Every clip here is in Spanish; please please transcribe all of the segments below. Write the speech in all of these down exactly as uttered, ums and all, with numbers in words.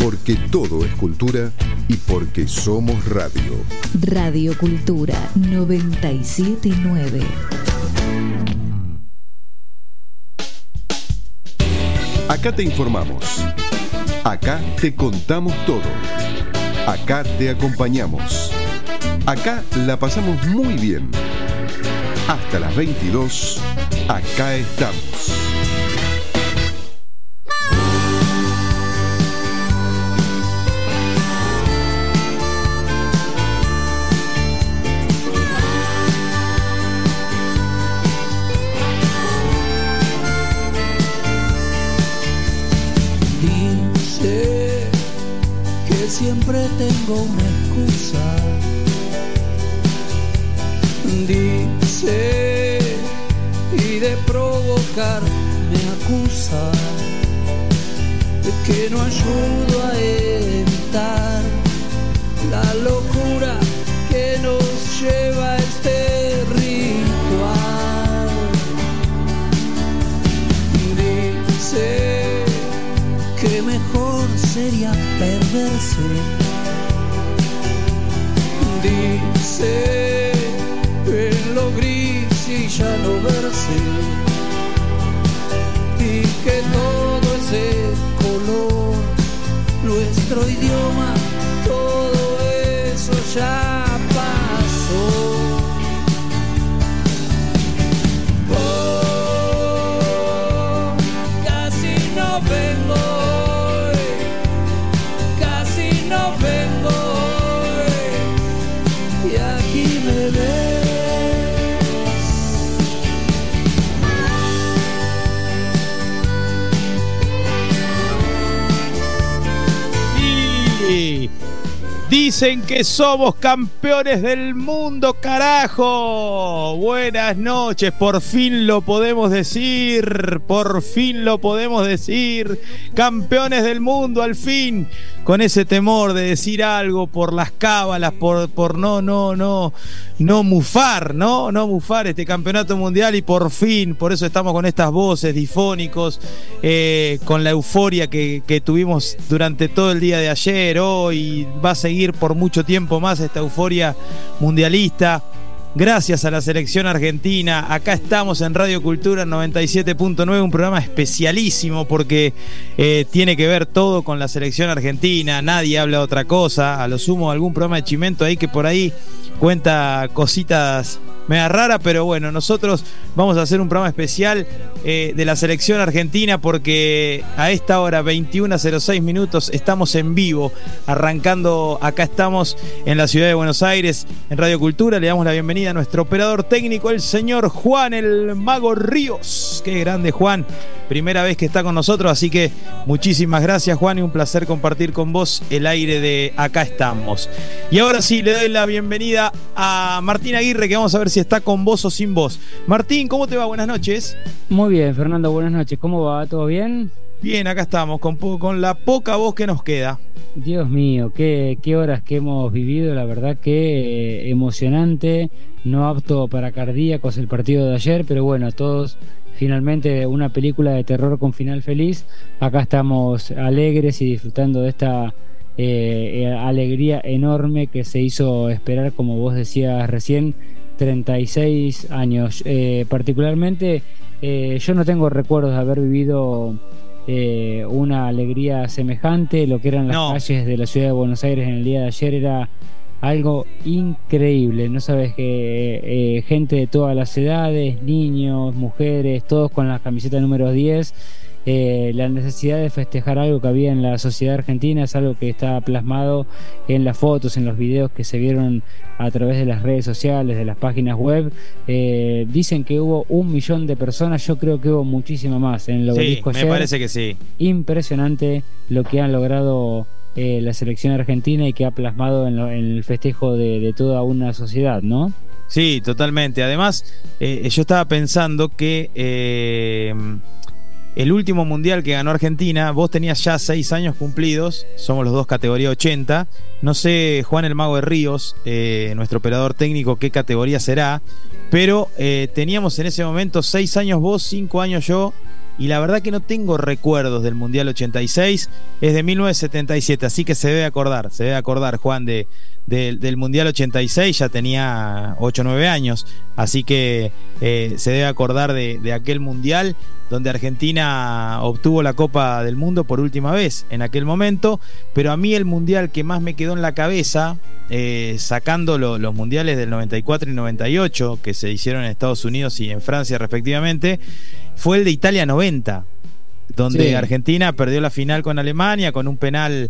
porque todo es cultura y porque somos radio. Radio Cultura noventa y siete punto nueve. Acá te informamos. Acá te contamos todo. Acá te acompañamos. Acá la pasamos muy bien. Hasta las veintidós, acá estamos. Dice que siempre tengo una excusa. Dice, y de provocar me acusa, de que no ayudo a evitar la locura que nos lleva a este ritual. Dice que mejor sería perderse. Dice en lo gris y ya no verse, y que todo ese color, nuestro idioma, todo eso ya pasó. Oh, casi no vengo hoy, casi no vengo hoy, y aquí me ves. Dicen que somos campeones del mundo, carajo. Buenas noches, por fin lo podemos decir, por fin lo podemos decir. Campeones del mundo, al fin. Con ese temor de decir algo por las cábalas, por, por no, no, no, no mufar, ¿no? No mufar este campeonato mundial, y por fin, por eso estamos con estas voces difónicos, eh, con la euforia que, que tuvimos durante todo el día de ayer, hoy, va a seguir por mucho tiempo más esta euforia mundialista. Gracias a la selección argentina, acá estamos en Radio Cultura noventa y siete punto nueve, un programa especialísimo porque eh, tiene que ver todo con la selección argentina, nadie habla de otra cosa, a lo sumo algún programa de Chimento ahí que por ahí cuenta cositas media raras, pero bueno, nosotros vamos a hacer un programa especial eh, de la selección argentina porque a esta hora, veintiuna cero seis minutos, estamos en vivo, arrancando, acá estamos en la ciudad de Buenos Aires, en Radio Cultura. Le damos la bienvenida a nuestro operador técnico, el señor Juan, el Mago Ríos. Qué grande, Juan, primera vez que está con nosotros, así que muchísimas gracias, Juan, y un placer compartir con vos el aire de Acá Estamos. Y ahora sí, le doy la bienvenida a Martín Aguirre, que vamos a ver si está con vos o sin vos. Martín, ¿cómo te va? Buenas noches. Muy bien, Fernando, buenas noches. ¿Cómo va? ¿Todo bien? Bien, acá estamos, con, con la poca voz que nos queda. Dios mío, qué, qué horas que hemos vivido, la verdad que eh, emocionante, no apto para cardíacos el partido de ayer, pero bueno, a todos finalmente una película de terror con final feliz. Acá estamos alegres y disfrutando de esta eh, alegría enorme que se hizo esperar, como vos decías recién, treinta y seis años. Eh, particularmente eh, yo no tengo recuerdos de haber vivido eh, una alegría semejante. Lo que eran las no. calles de la ciudad de Buenos Aires en el día de ayer era algo increíble. No sabes que eh, gente de todas las edades, niños, mujeres, todos con la camiseta número diez. Eh, la necesidad de festejar algo que había en la sociedad argentina es algo que está plasmado en las fotos, en los videos que se vieron a través de las redes sociales, de las páginas web. Eh, dicen que hubo un millón de personas, yo creo que hubo muchísima más en el obelisco. Sí, me ayer. parece que sí. Impresionante lo que han logrado eh, la selección argentina y que ha plasmado en, lo, en el festejo de, de toda una sociedad, ¿no? Sí, totalmente. Además, eh, yo estaba pensando que eh, el último mundial que ganó Argentina, vos tenías ya seis años cumplidos, somos los dos categoría ochenta. No sé, Juan el Mago de Ríos, eh, nuestro operador técnico, qué categoría será, pero eh, teníamos en ese momento seis años vos, cinco años yo, y la verdad que no tengo recuerdos del Mundial ochenta y seis, es de mil novecientos setenta y siete, así que se debe acordar, se debe acordar Juan de, de, del Mundial ochenta y seis, ya tenía ocho o nueve años, así que eh, se debe acordar de, de aquel Mundial donde Argentina obtuvo la Copa del Mundo por última vez en aquel momento, pero a mí el Mundial que más me quedó en la cabeza, eh, sacando lo, los Mundiales del noventa y cuatro y noventa y ocho que se hicieron en Estados Unidos y en Francia respectivamente, fue el de Italia noventa, donde sí. Argentina perdió la final con Alemania con un penal,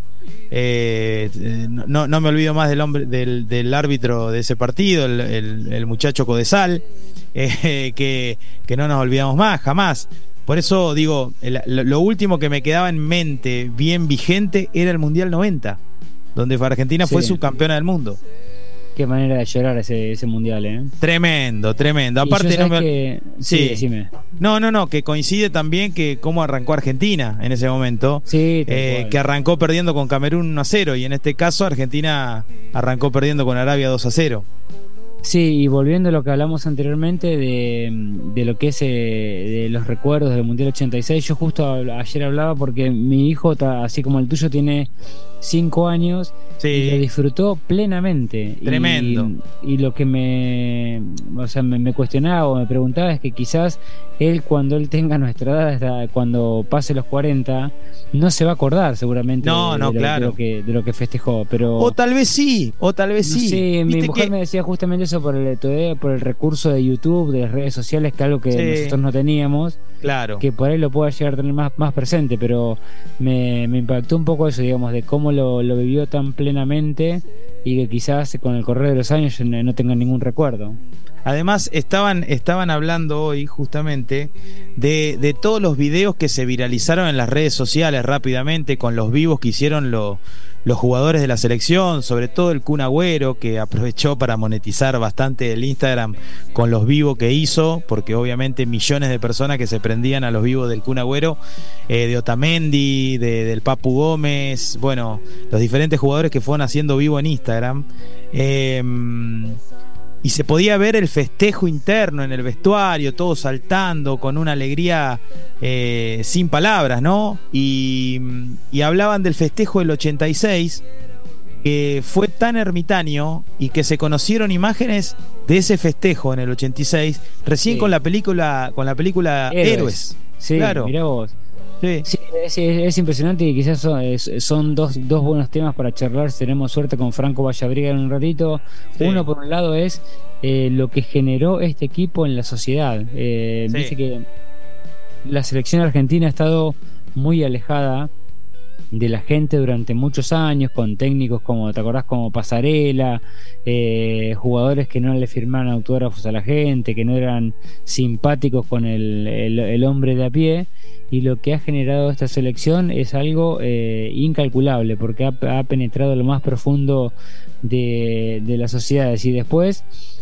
eh, no, no me olvido más del hombre del, del árbitro de ese partido, el, el, el muchacho Codesal, eh, que, que no nos olvidamos más, jamás. Por eso digo, el, lo último que me quedaba en mente bien vigente era el Mundial noventa, donde Argentina sí. fue subcampeona del mundo. Qué manera de llorar ese, ese mundial, ¿eh? Tremendo, tremendo. Aparte, no me... que... sí, sí, decime. No, no, no, que coincide también que cómo arrancó Argentina en ese momento. Sí, eh, que arrancó perdiendo con Camerún uno a cero, y en este caso Argentina arrancó perdiendo con Arabia dos a cero. Sí, y volviendo a lo que hablamos anteriormente de, de lo que es eh, de los recuerdos del Mundial ochenta y seis, yo justo ayer hablaba porque mi hijo, así como el tuyo, tiene cinco años, sí. y lo disfrutó plenamente. Tremendo. Y, y lo que me, o sea, me, me cuestionaba o me preguntaba es que quizás él, cuando él tenga nuestra edad, cuando pase los cuarenta, no se va a acordar seguramente no, de, no, de, lo, claro. de, lo que, de lo que festejó. Pero, o tal vez sí, o tal vez no sí. sé, mi mujer que... me decía justamente eso por el, por el recurso de YouTube, de las redes sociales, que algo que sí. nosotros no teníamos. Claro. Que por ahí lo pueda llegar a tener más, más presente, pero me, me impactó un poco eso, digamos, de cómo lo, lo vivió tan plenamente y que quizás con el correr de los años no tenga ningún recuerdo. Además, estaban, estaban hablando hoy justamente de, de todos los videos que se viralizaron en las redes sociales rápidamente, con los vivos que hicieron lo, los jugadores de la selección, sobre todo el Kun Agüero, que aprovechó para monetizar bastante el Instagram con los vivos que hizo, porque obviamente millones de personas que se prendían a los vivos del Kun Agüero, eh, de Otamendi, de, del Papu Gómez, bueno, los diferentes jugadores que fueron haciendo vivo en Instagram. Eh, Y se podía ver el festejo interno en el vestuario, todos saltando con una alegría eh, sin palabras, ¿no? Y, y hablaban del festejo del ochenta y seis, que fue tan ermitaño y que se conocieron imágenes de ese festejo en el ochenta y seis, recién sí. con la película, con la película Héroes. Héroes. Sí, claro. Mirá vos. Sí, sí es, es impresionante, y quizás son, es, son dos, dos buenos temas para charlar si tenemos suerte con Franco Vallabriga en un ratito. Sí. Uno, por un lado, es eh, lo que generó este equipo en la sociedad. Eh, sí. Dice que la selección argentina ha estado muy alejada de la gente durante muchos años, con técnicos como, ¿te acordás? Como Pasarela, eh, jugadores que no le firmaban autógrafos a la gente, que no eran simpáticos con el, el, el hombre de a pie. Y lo que ha generado esta selección es algo eh, incalculable, porque ha, ha penetrado lo más profundo de, de las sociedades. Y después,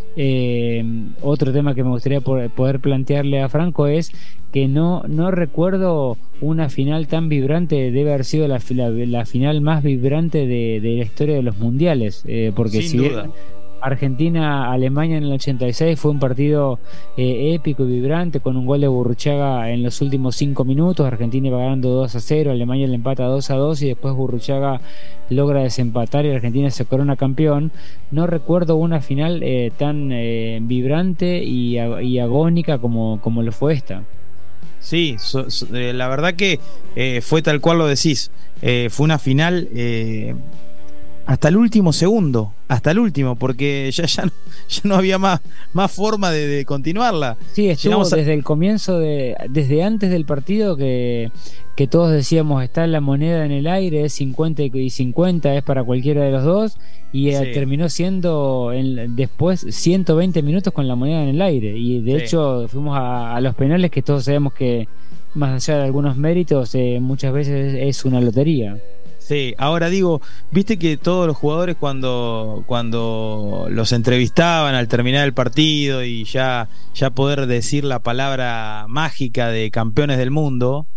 eh, otro tema que me gustaría poder plantearle a Franco es que no, no recuerdo una final tan vibrante. Debe haber sido la, la, la final más vibrante de, de la historia de los mundiales, eh, porque sin si duda. Bien Argentina-Alemania en el ochenta y seis fue un partido eh, épico y vibrante, con un gol de Burruchaga en los últimos cinco minutos. Argentina iba ganando dos a cero, Alemania le empata dos a dos y después Burruchaga logra desempatar y Argentina se corona campeón. No recuerdo una final eh, tan eh, vibrante y, y agónica como, como lo fue esta. Sí, so, so, eh, la verdad que eh, fue tal cual lo decís. Eh, fue una final eh, hasta el último segundo, hasta el último, porque ya, ya, no, ya no había más, más forma de, de continuarla. Sí, estuvo a... desde el comienzo, de, desde antes del partido, que, que todos decíamos, está la moneda en el aire, es cincuenta y cincuenta, es para cualquiera de los dos, y sí. terminó siendo en, después ciento veinte minutos con la moneda en el aire, y de sí. hecho fuimos a, a los penales, que todos sabemos que más allá de algunos méritos, eh, muchas veces es una lotería. Sí, ahora digo, viste que todos los jugadores cuando, cuando los entrevistaban al terminar el partido y ya, ya poder decir la palabra mágica de campeones del mundo,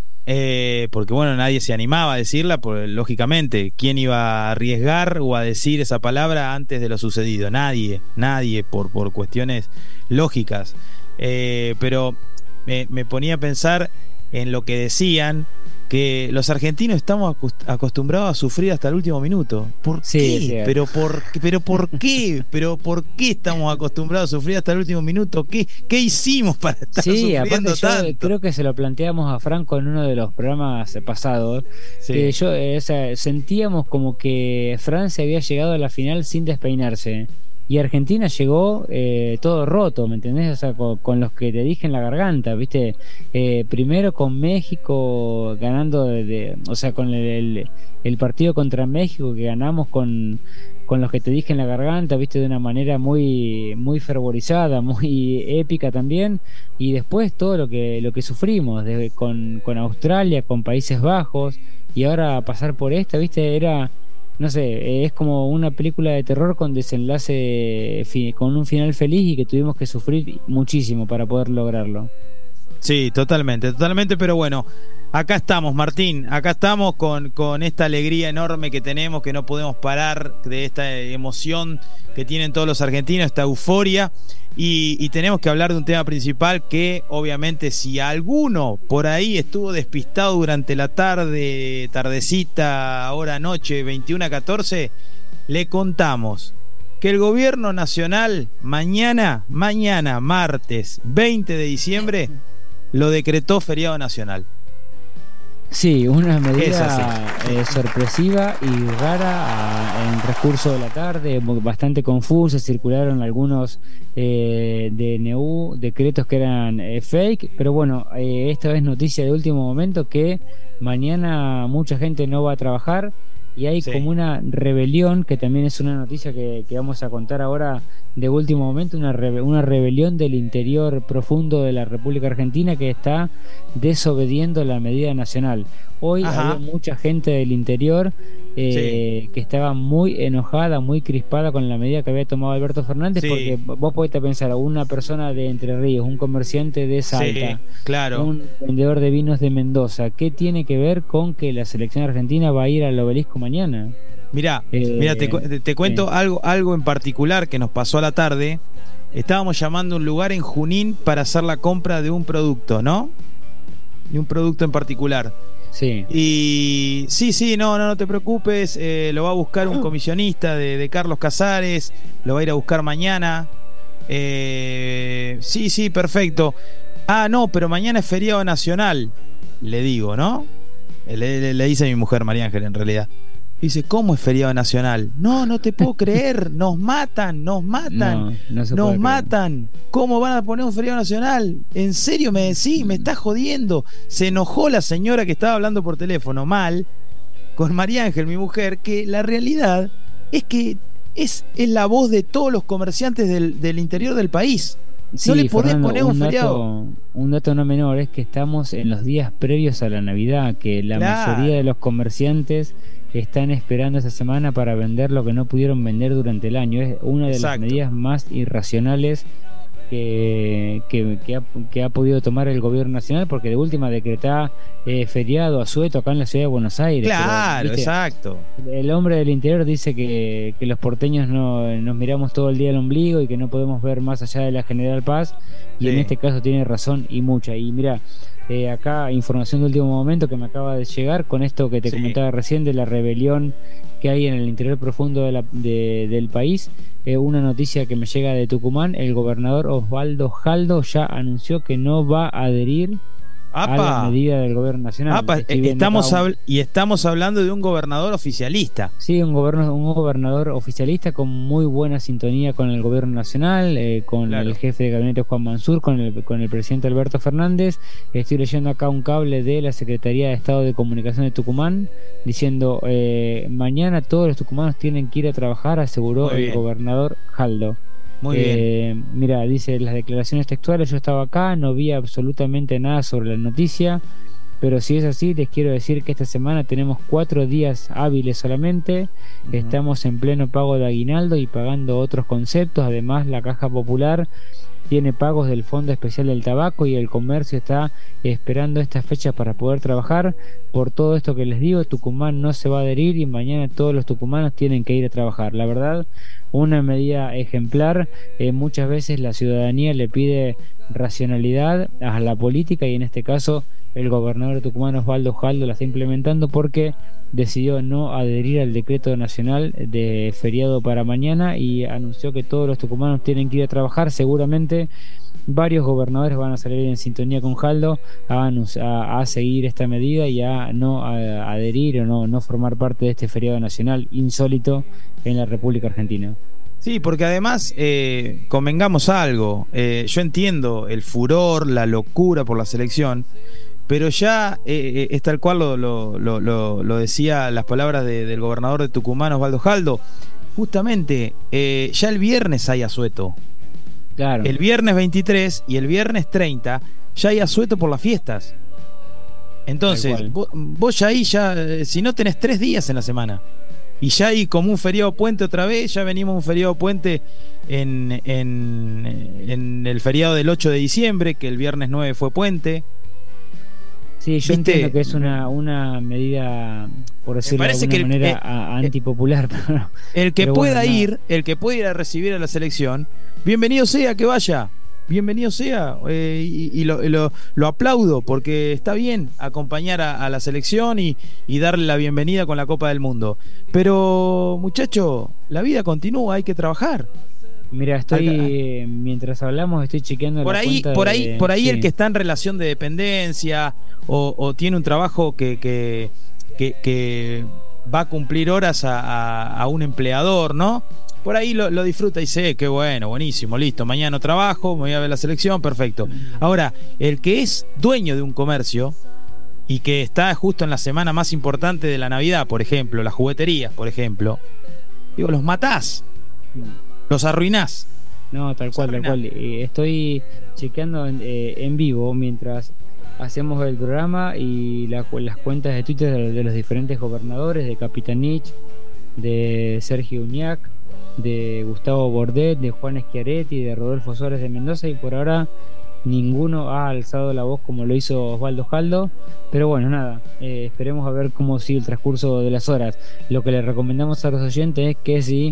eh, porque bueno, nadie se animaba a decirla, pues, lógicamente, ¿quién iba a arriesgar o a decir esa palabra antes de lo sucedido? Nadie, nadie, por, por cuestiones lógicas. Eh, pero me, me ponía a pensar en lo que decían, que los argentinos estamos acostumbrados a sufrir hasta el último minuto. ¿Por sí, qué? Sí. ¿Pero por, pero por qué? ¿Pero por qué estamos acostumbrados a sufrir hasta el último minuto? ¿Qué, qué hicimos para estar sí, sufriendo aparte yo tanto? creo que se lo planteamos a Franco en uno de los programas pasados. Sí. Que yo, eh, o sea, sentíamos como que Francia había llegado a la final sin despeinarse. Y Argentina llegó eh, todo roto, ¿me entendés? O sea, con, con los que te dije en la garganta, ¿viste? Eh, primero con México ganando, de, de, o sea, con el, el, el partido contra México que ganamos con, con los que te dije en la garganta, ¿viste? De una manera muy, muy fervorizada, muy épica también. Y después todo lo que, lo que sufrimos, de, con, con Australia, con Países Bajos, y ahora pasar por esta, ¿viste? Era... No sé, es como una película de terror con desenlace, con un final feliz y que tuvimos que sufrir muchísimo para poder lograrlo. Sí, totalmente, totalmente, pero bueno, acá estamos, Martín, acá estamos con, con esta alegría enorme que tenemos, que no podemos parar, de esta emoción que tienen todos los argentinos, esta euforia. Y, y tenemos que hablar de un tema principal que obviamente si alguno por ahí estuvo despistado durante la tarde, tardecita, hora noche, veintiuno a catorce, le contamos que el gobierno nacional mañana, mañana, martes veinte de diciembre, lo decretó feriado nacional. Sí, una medida eh, sorpresiva y rara a, en el transcurso de la tarde, bastante confusa. Circularon algunos eh, D N U, decretos que eran eh, fake, pero bueno, eh, esta vez noticia de último momento que mañana mucha gente no va a trabajar y hay sí. como una rebelión, que también es una noticia que, que vamos a contar ahora de último momento, una, rebe- una rebelión del interior profundo de la República Argentina que está desobediendo la medida nacional. Hoy Ajá. había mucha gente del interior eh, sí. que estaba muy enojada, muy crispada con la medida que había tomado Alberto Fernández, sí. porque vos podés pensar, una persona de Entre Ríos, un comerciante de Salta, sí, claro. un vendedor de vinos de Mendoza, ¿qué tiene que ver con que la selección argentina va a ir al Obelisco mañana? Mirá, eh, mirá te, te cuento sí. algo, algo en particular que nos pasó a la tarde. Estábamos llamando a un lugar en Junín para hacer la compra de un producto, ¿no? De un producto en particular. Sí. Y sí, sí, no, no, no te preocupes, eh, lo va a buscar un comisionista de, de Carlos Casares, lo va a ir a buscar mañana. Eh, sí, sí, perfecto. Ah, no, pero mañana es feriado nacional, le digo, ¿no? Le, le, le dice a mi mujer, María Ángel, en realidad. Dice, ¿cómo es feriado nacional? No, no te puedo creer, nos matan, nos matan, no, no se nos matan. Creer. ¿Cómo van a poner un feriado nacional? ¿En serio me decís? Me estás jodiendo. Se enojó la señora que estaba hablando por teléfono mal con María Ángel, mi mujer, que la realidad es que es, es la voz de todos los comerciantes del, del interior del país. Sí, no le podés Fernando, poner un, un feriado. Dato, un dato no menor es que estamos en los días previos a la Navidad, que la claro. mayoría de los comerciantes están esperando esa semana para vender lo que no pudieron vender durante el año. Es una de Exacto. las medidas más irracionales que, que, que, ha, que ha podido tomar el gobierno nacional, porque de última decretá eh, feriado asueto acá en la ciudad de Buenos Aires. Claro, pero, ¿viste? Exacto. El hombre del interior dice que, que los porteños no, nos miramos todo el día al ombligo y que no podemos ver más allá de la General Paz, y sí. en este caso tiene razón y mucha. Y mira, Eh, acá información de último momento que me acaba de llegar con esto que te sí. comentaba recién de la rebelión que hay en el interior profundo de la, de, del país. Eh, una noticia que me llega de Tucumán: el gobernador Osvaldo Jaldo ya anunció que no va a adherir Apa. a la medida del gobierno nacional. Apa, estamos un... habl- y estamos hablando de un gobernador oficialista. Sí, un, goberno, un gobernador oficialista con muy buena sintonía con el gobierno nacional, eh, con claro. el jefe de gabinete Juan Mansur, con el, con el presidente Alberto Fernández. Estoy leyendo acá un cable de la Secretaría de Estado de Comunicación de Tucumán diciendo eh, mañana todos los tucumanos tienen que ir a trabajar, aseguró el gobernador Jaldo. Muy eh, bien. Mira, dice las declaraciones textuales: yo estaba acá, no vi absolutamente nada sobre la noticia, pero si es así, les quiero decir que esta semana tenemos cuatro días hábiles solamente. Uh-huh. Estamos en pleno pago de aguinaldo y pagando otros conceptos. Además, la Caja Popular tiene pagos del Fondo Especial del Tabaco y el comercio está esperando esta fecha para poder trabajar. Por todo esto que les digo, Tucumán no se va a adherir y mañana todos los tucumanos tienen que ir a trabajar. La verdad, una medida ejemplar. Eh, muchas veces la ciudadanía le pide racionalidad a la política y en este caso el gobernador de Tucumán, Osvaldo Jaldo, la está implementando porque decidió no adherir al decreto nacional de feriado para mañana y anunció que todos los tucumanos tienen que ir a trabajar. Seguramente varios gobernadores van a salir en sintonía con Jaldo a, a, a seguir esta medida y a no a, a adherir o no, no formar parte de este feriado nacional insólito en la República Argentina. Sí, porque además, eh, convengamos algo, eh, yo entiendo el furor, la locura por la selección, pero ya eh, es tal cual lo, lo, lo, lo, lo decía las palabras de, del gobernador de Tucumán, Osvaldo Jaldo. Justamente, eh, ya el viernes hay asueto. Claro. El viernes veintitrés y el viernes treinta ya hay asueto por las fiestas. Entonces, vos, vos ya ahí, ya, si no tenés tres días en la semana, y ya hay como un feriado puente otra vez, ya venimos un feriado puente en, en, en el feriado del ocho de diciembre, que el viernes nueve fue puente. Sí, yo ¿Viste? entiendo que es una, una medida, por decirlo de alguna que el, manera, eh, a, antipopular. Pero, el que pero pueda bueno, ir, el que pueda ir a recibir a la selección, bienvenido sea que vaya, bienvenido sea, eh, y, y, lo, y lo, lo aplaudo, porque está bien acompañar a, a la selección y, y darle la bienvenida con la Copa del Mundo. Pero, muchacho, la vida continúa, hay que trabajar. Mira, estoy eh, mientras hablamos estoy chequeando por la ahí, cuenta por ahí, de, por ahí sí. El que está en relación de dependencia o, o tiene un trabajo que, que, que, que va a cumplir horas a, a, a un empleador, ¿no? Por ahí lo, lo disfruta y dice, qué bueno, buenísimo, listo, mañana no trabajo, me voy a ver la selección, perfecto. Ahora, el que es dueño de un comercio y que está justo en la semana más importante de la Navidad, por ejemplo, las jugueterías, por ejemplo, digo, los matás. Los arruinás. No, tal cual, tal cual. Eh, estoy chequeando en, eh, en vivo mientras hacemos el programa y la, las cuentas de Twitter de, de los diferentes gobernadores, de Capitanich, de Sergio Uñac, de Gustavo Bordet, de Juan Schiaretti, de Rodolfo Suárez de Mendoza, y por ahora ninguno ha alzado la voz como lo hizo Osvaldo Jaldo. Pero bueno, nada, eh, esperemos a ver cómo sigue el transcurso de las horas. Lo que le recomendamos a los oyentes es que si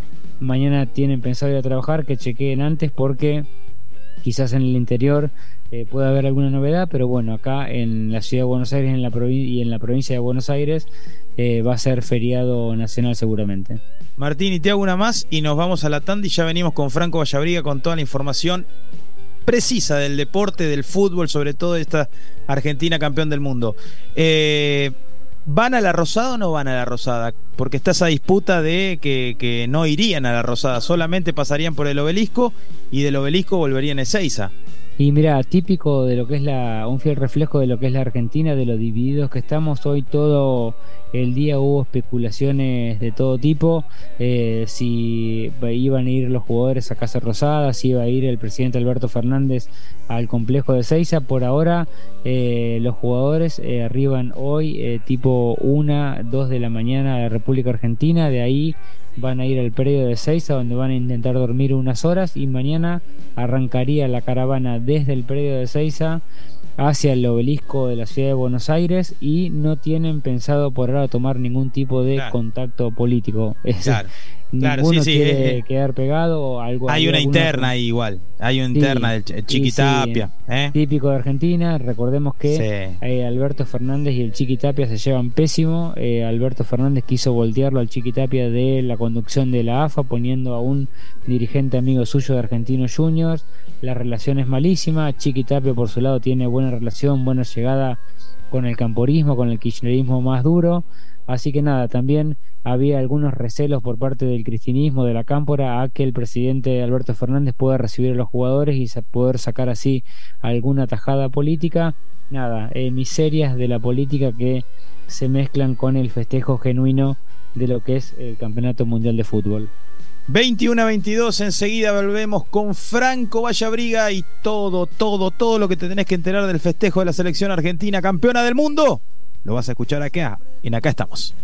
mañana tienen pensado ir a trabajar, que chequeen antes, porque quizás en el interior eh, pueda haber alguna novedad, pero bueno, acá en la ciudad de Buenos Aires en la provi- y en la provincia de Buenos Aires eh, va a ser feriado nacional seguramente. Martín, y te hago una más y nos vamos a la tanda y ya venimos con Franco Vallabriga con toda la información precisa del deporte, del fútbol, sobre todo de esta Argentina campeón del mundo. Eh... ¿Van a la Rosada o no van a la Rosada? Porque está esa disputa de que, que no irían a la Rosada, solamente pasarían por el Obelisco y del Obelisco volverían a Ezeiza. Y mira, típico de lo que es la, un fiel reflejo de lo que es la Argentina, de lo divididos que estamos. Hoy todo el día hubo especulaciones de todo tipo, eh, si iban a ir los jugadores a Casa Rosada, si iba a ir el presidente Alberto Fernández al complejo de Ezeiza. Por ahora eh, los jugadores eh, arriban hoy eh, tipo una, dos de la mañana a la República Argentina. De ahí van a ir al predio de Ezeiza, donde van a intentar dormir unas horas, y mañana arrancaría la caravana desde el predio de Ezeiza hacia el Obelisco de la ciudad de Buenos Aires, y no tienen pensado por ahora tomar ningún tipo de claro. contacto político. Es, claro. Claro, ninguno sí, sí, quiere eh, quedar pegado o algo. Hay una alguna, interna ahí igual, hay una sí, interna del Chiquitapia, sí, ¿eh? Típico de Argentina. Recordemos que sí. eh, Alberto Fernández y el Chiquitapia se llevan pésimo. eh, Alberto Fernández quiso voltearlo al Chiquitapia de la conducción de la A F A, poniendo a un dirigente amigo suyo de Argentinos Juniors. La relación es malísima. Chiquitapia por su lado tiene buena relación, buena llegada con el camporismo, con el kirchnerismo más duro. Así que nada, también había algunos recelos por parte del cristianismo, de la cámpora, a que el presidente Alberto Fernández pueda recibir a los jugadores y poder sacar así alguna tajada política. Nada, eh, miserias de la política que se mezclan con el festejo genuino de lo que es el Campeonato Mundial de Fútbol. veintiuno a veintidós, enseguida volvemos con Franco Vallabriga y todo, todo, todo lo que te tenés que enterar del festejo de la selección argentina campeona del mundo. Lo vas a escuchar acá, en Acá Estamos.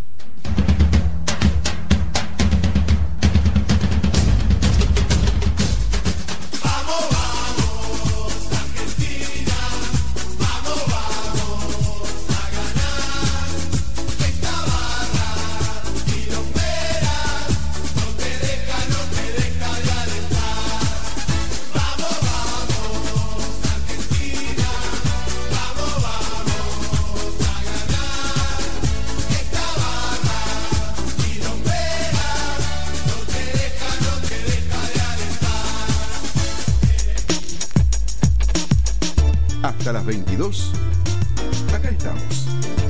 Vamos, vamos, a las veintidós, acá estamos.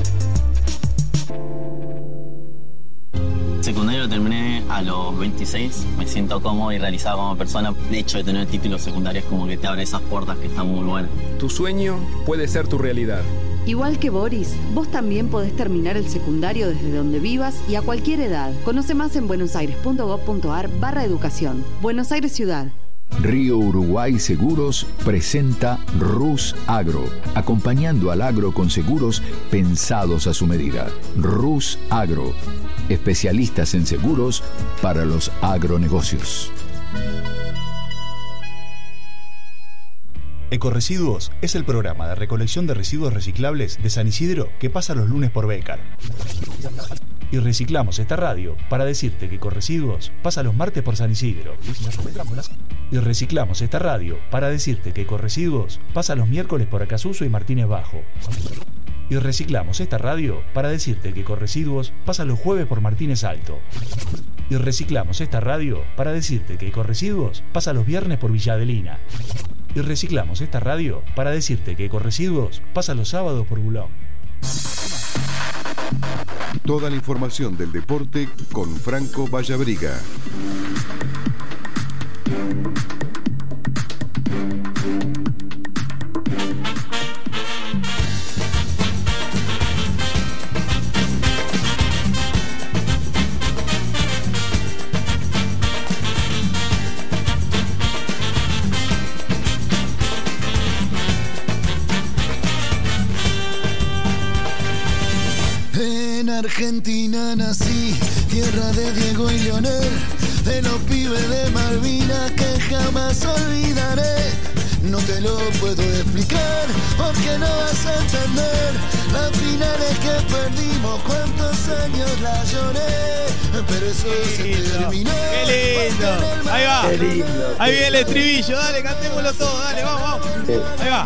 Secundario lo terminé a los veintiséis, me siento cómodo y realizado como persona. El hecho de tener títulos secundarios como que te abre esas puertas que están muy buenas. Tu sueño puede ser tu realidad. Igual que Boris, vos también podés terminar el secundario desde donde vivas y a cualquier edad. Conoce más en buenosaires.gov.ar barra educación. Buenos Aires Ciudad. Río Uruguay Seguros presenta Rus Agro, acompañando al agro con seguros pensados a su medida. Rus Agro, especialistas en seguros para los agronegocios. Ecoresiduos es el programa de recolección de residuos reciclables de San Isidro que pasa los lunes por Bécar. Y reciclamos esta radio para decirte que Ecoresiduos pasa los martes por San Isidro. Y reciclamos esta radio para decirte que Ecoresiduos pasa los miércoles por Acasuso y Martínez Bajo. Y reciclamos esta radio para decirte que Ecoresiduos pasa los jueves por Martínez Alto. Y reciclamos esta radio para decirte que Ecoresiduos pasa los viernes por Villa Adelina. Y reciclamos esta radio para decirte que Ecoresiduos pasa los sábados por Bulón. Toda la información del deporte con Franco Vallabriga. Argentina nací, tierra de Diego y Leonel, de los pibes de Malvinas que jamás olvidaré. No te lo puedo explicar porque no vas a entender las finales que perdimos, cuántos años la lloré, pero eso se terminó. ¡Qué lindo! Ahí va. Qué lindo. Ahí viene el estribillo, dale, cantémoslo todo, dale, vamos, vamos. Sí. Ahí va.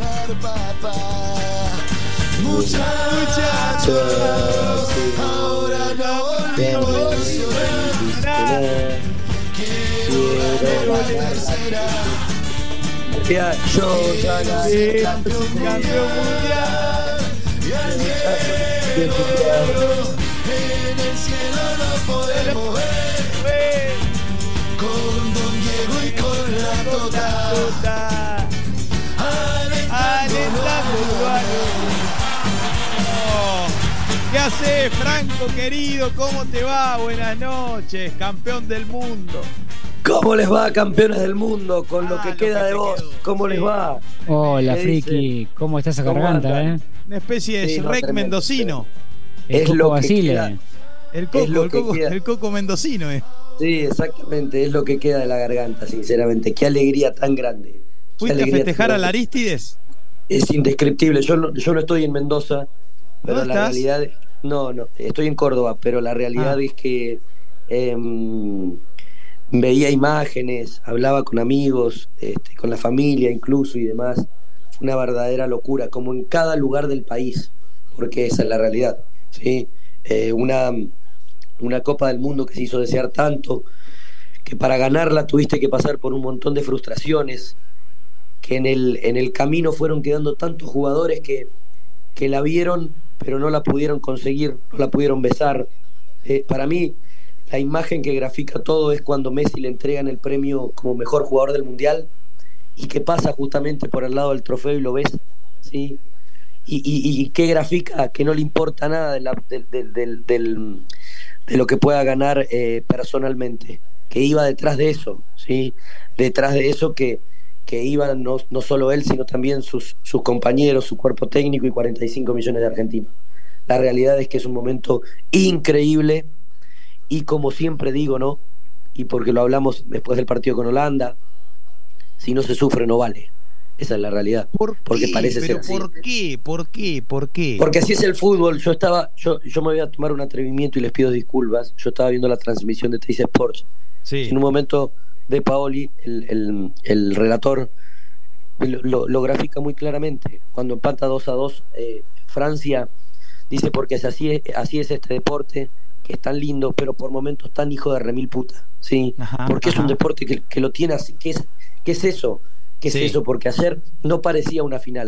Muchachos, ahora no volvemos a llorar. Quiero la tercera. Ya, yo ya la sí, campeón mundial. Y al cielo, en el cielo lo podemos ver. Con Don Diego y con la Tota. Alentando Uruguay. ¿Qué haces, Franco querido? ¿Cómo te va? Buenas noches, campeón del mundo. ¿Cómo les va, campeones del mundo? Con ah, lo que lo queda que de vos, quedó. ¿cómo sí. les va? Hola, Friki, ¿cómo está esa garganta, eh? Una especie de sí, no, rec mendocino. El es Coco lo que Basile. queda. El coco, Es lo el que coco, queda. el coco mendocino, eh. Sí, exactamente, es lo que queda de la garganta, sinceramente. Qué alegría tan grande. Qué ¿Fuiste a alegría festejar tan al grande. Aristides? Es indescriptible. Yo no, yo no estoy en Mendoza, pero ¿Dónde la estás? realidad es, no, no, estoy en Córdoba, pero la realidad Ah. es que eh, veía imágenes, hablaba con amigos, este, con la familia incluso y demás. Fue una verdadera locura, como en cada lugar del país, porque esa es la realidad, ¿sí? Eh, una, una Copa del Mundo que se hizo desear tanto, que para ganarla tuviste que pasar por un montón de frustraciones, que en el, en el camino fueron quedando tantos jugadores que, que la vieron pero no la pudieron conseguir, no la pudieron besar. Eh, para mí la imagen que grafica todo es cuando Messi le entregan el premio como mejor jugador del Mundial y que pasa justamente por el lado del trofeo y lo ves, ¿sí? Y, y, y que grafica que no le importa nada de, la, de, de, de, de, de lo que pueda ganar eh, personalmente, que iba detrás de eso, ¿sí? Detrás de eso que, que iban no, no solo él, sino también sus, sus compañeros, su cuerpo técnico y cuarenta y cinco millones de argentinos. La realidad es que es un momento increíble y como siempre digo, ¿no? Y porque lo hablamos después del partido con Holanda, si no se sufre no vale. Esa es la realidad. ¿Por porque qué? parece ¿Pero ser así. ¿Por qué? ¿Por qué? ¿Por qué? Porque así es el fútbol. Yo estaba, yo, yo me voy a tomar un atrevimiento y les pido disculpas. Yo estaba viendo la transmisión de Teis Sports. Sí. En un momento De Paoli, el, el, el relator, lo, lo, lo grafica muy claramente. Cuando empata dos a dos eh, Francia, dice porque es así, así es este deporte, que es tan lindo, pero por momentos tan hijo de remil puta, ¿sí? Ajá, porque ajá. es un deporte que, que lo tiene así. ¿Qué es, qué es eso? ¿Qué Sí. es eso? Porque ayer no parecía una final.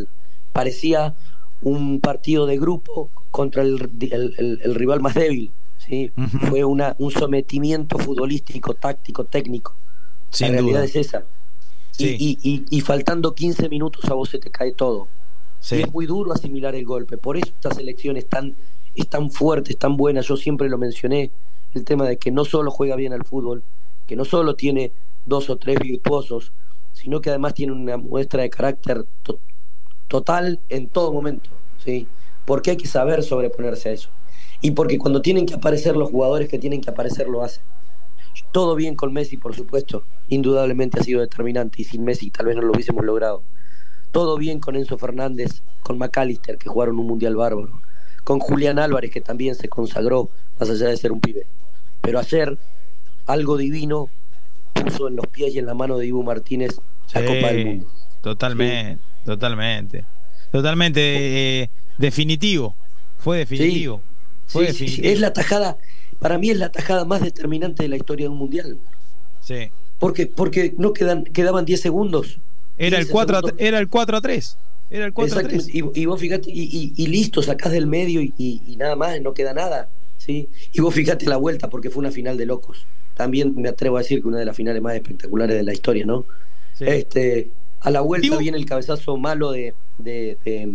parecía un partido de grupo contra el, el, el, el rival más débil, ¿sí? Uh-huh. Fue una, un sometimiento futbolístico, táctico, técnico. Sin la realidad duda. Es esa. Sí. Y, y, y, y faltando quince minutos a vos se te cae todo. Sí. Y es muy duro asimilar el golpe. Por eso esta selección es tan, es tan fuerte, es tan buena. Yo siempre lo mencioné, el tema de que no solo juega bien al fútbol, que no solo tiene dos o tres virtuosos, sino que además tiene una muestra de carácter to- total en todo momento, ¿sí? Porque hay que saber sobreponerse a eso. Y porque cuando tienen que aparecer los jugadores que tienen que aparecer, lo hacen. Todo bien con Messi, por supuesto, indudablemente ha sido determinante, y sin Messi tal vez no lo hubiésemos logrado. Todo bien con Enzo Fernández, con McAllister, que jugaron un mundial bárbaro, con Julián Álvarez, que también se consagró, más allá de ser un pibe. Pero ayer, algo divino puso en los pies y en la mano de Dibu Martínez la sí, Copa del Mundo. Totalmente, sí. totalmente. Totalmente eh, definitivo. Fue definitivo. Sí. Fue sí, definitivo. Sí, es la tajada, para mí es la tajada más determinante de la historia de un mundial. Sí. Porque, porque no quedan, quedaban diez segundos. Era el cuatro a tres. Era el cuatro a tres. Era el cuatro a tres. Y, y vos fíjate, y, y, y listo, sacás del medio y, y, y nada más, no queda nada. ¿Sí? Y vos fíjate la vuelta, porque fue una final de locos. También me atrevo a decir que una de las finales más espectaculares de la historia, ¿no? Sí. Este, a la vuelta ¿Digo? viene el cabezazo malo de de, de,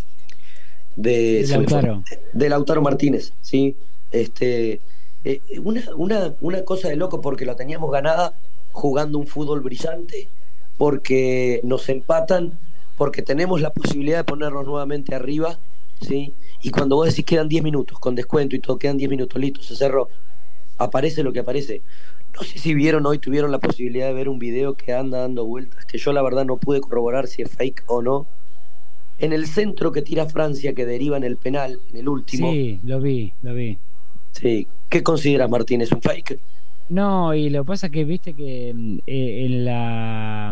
de, de Lautaro. De, de Lautaro Martínez, ¿sí? Este, eh, una, una, una cosa de loco, porque la teníamos ganada jugando un fútbol brillante, porque nos empatan, porque tenemos la posibilidad de ponernos nuevamente arriba, ¿sí? Y cuando vos decís quedan diez minutos, con descuento y todo, quedan diez minutos, listo, se cerró, aparece lo que aparece. No sé si vieron hoy, tuvieron la posibilidad de ver un video que anda dando vueltas, que yo la verdad no pude corroborar si es fake o no. En el centro que tira Francia, que deriva en el penal, en el último. Sí, lo vi, lo vi. Sí, ¿qué consideras, Martín? ¿Es un fake? No, y lo que pasa es que viste que eh, en la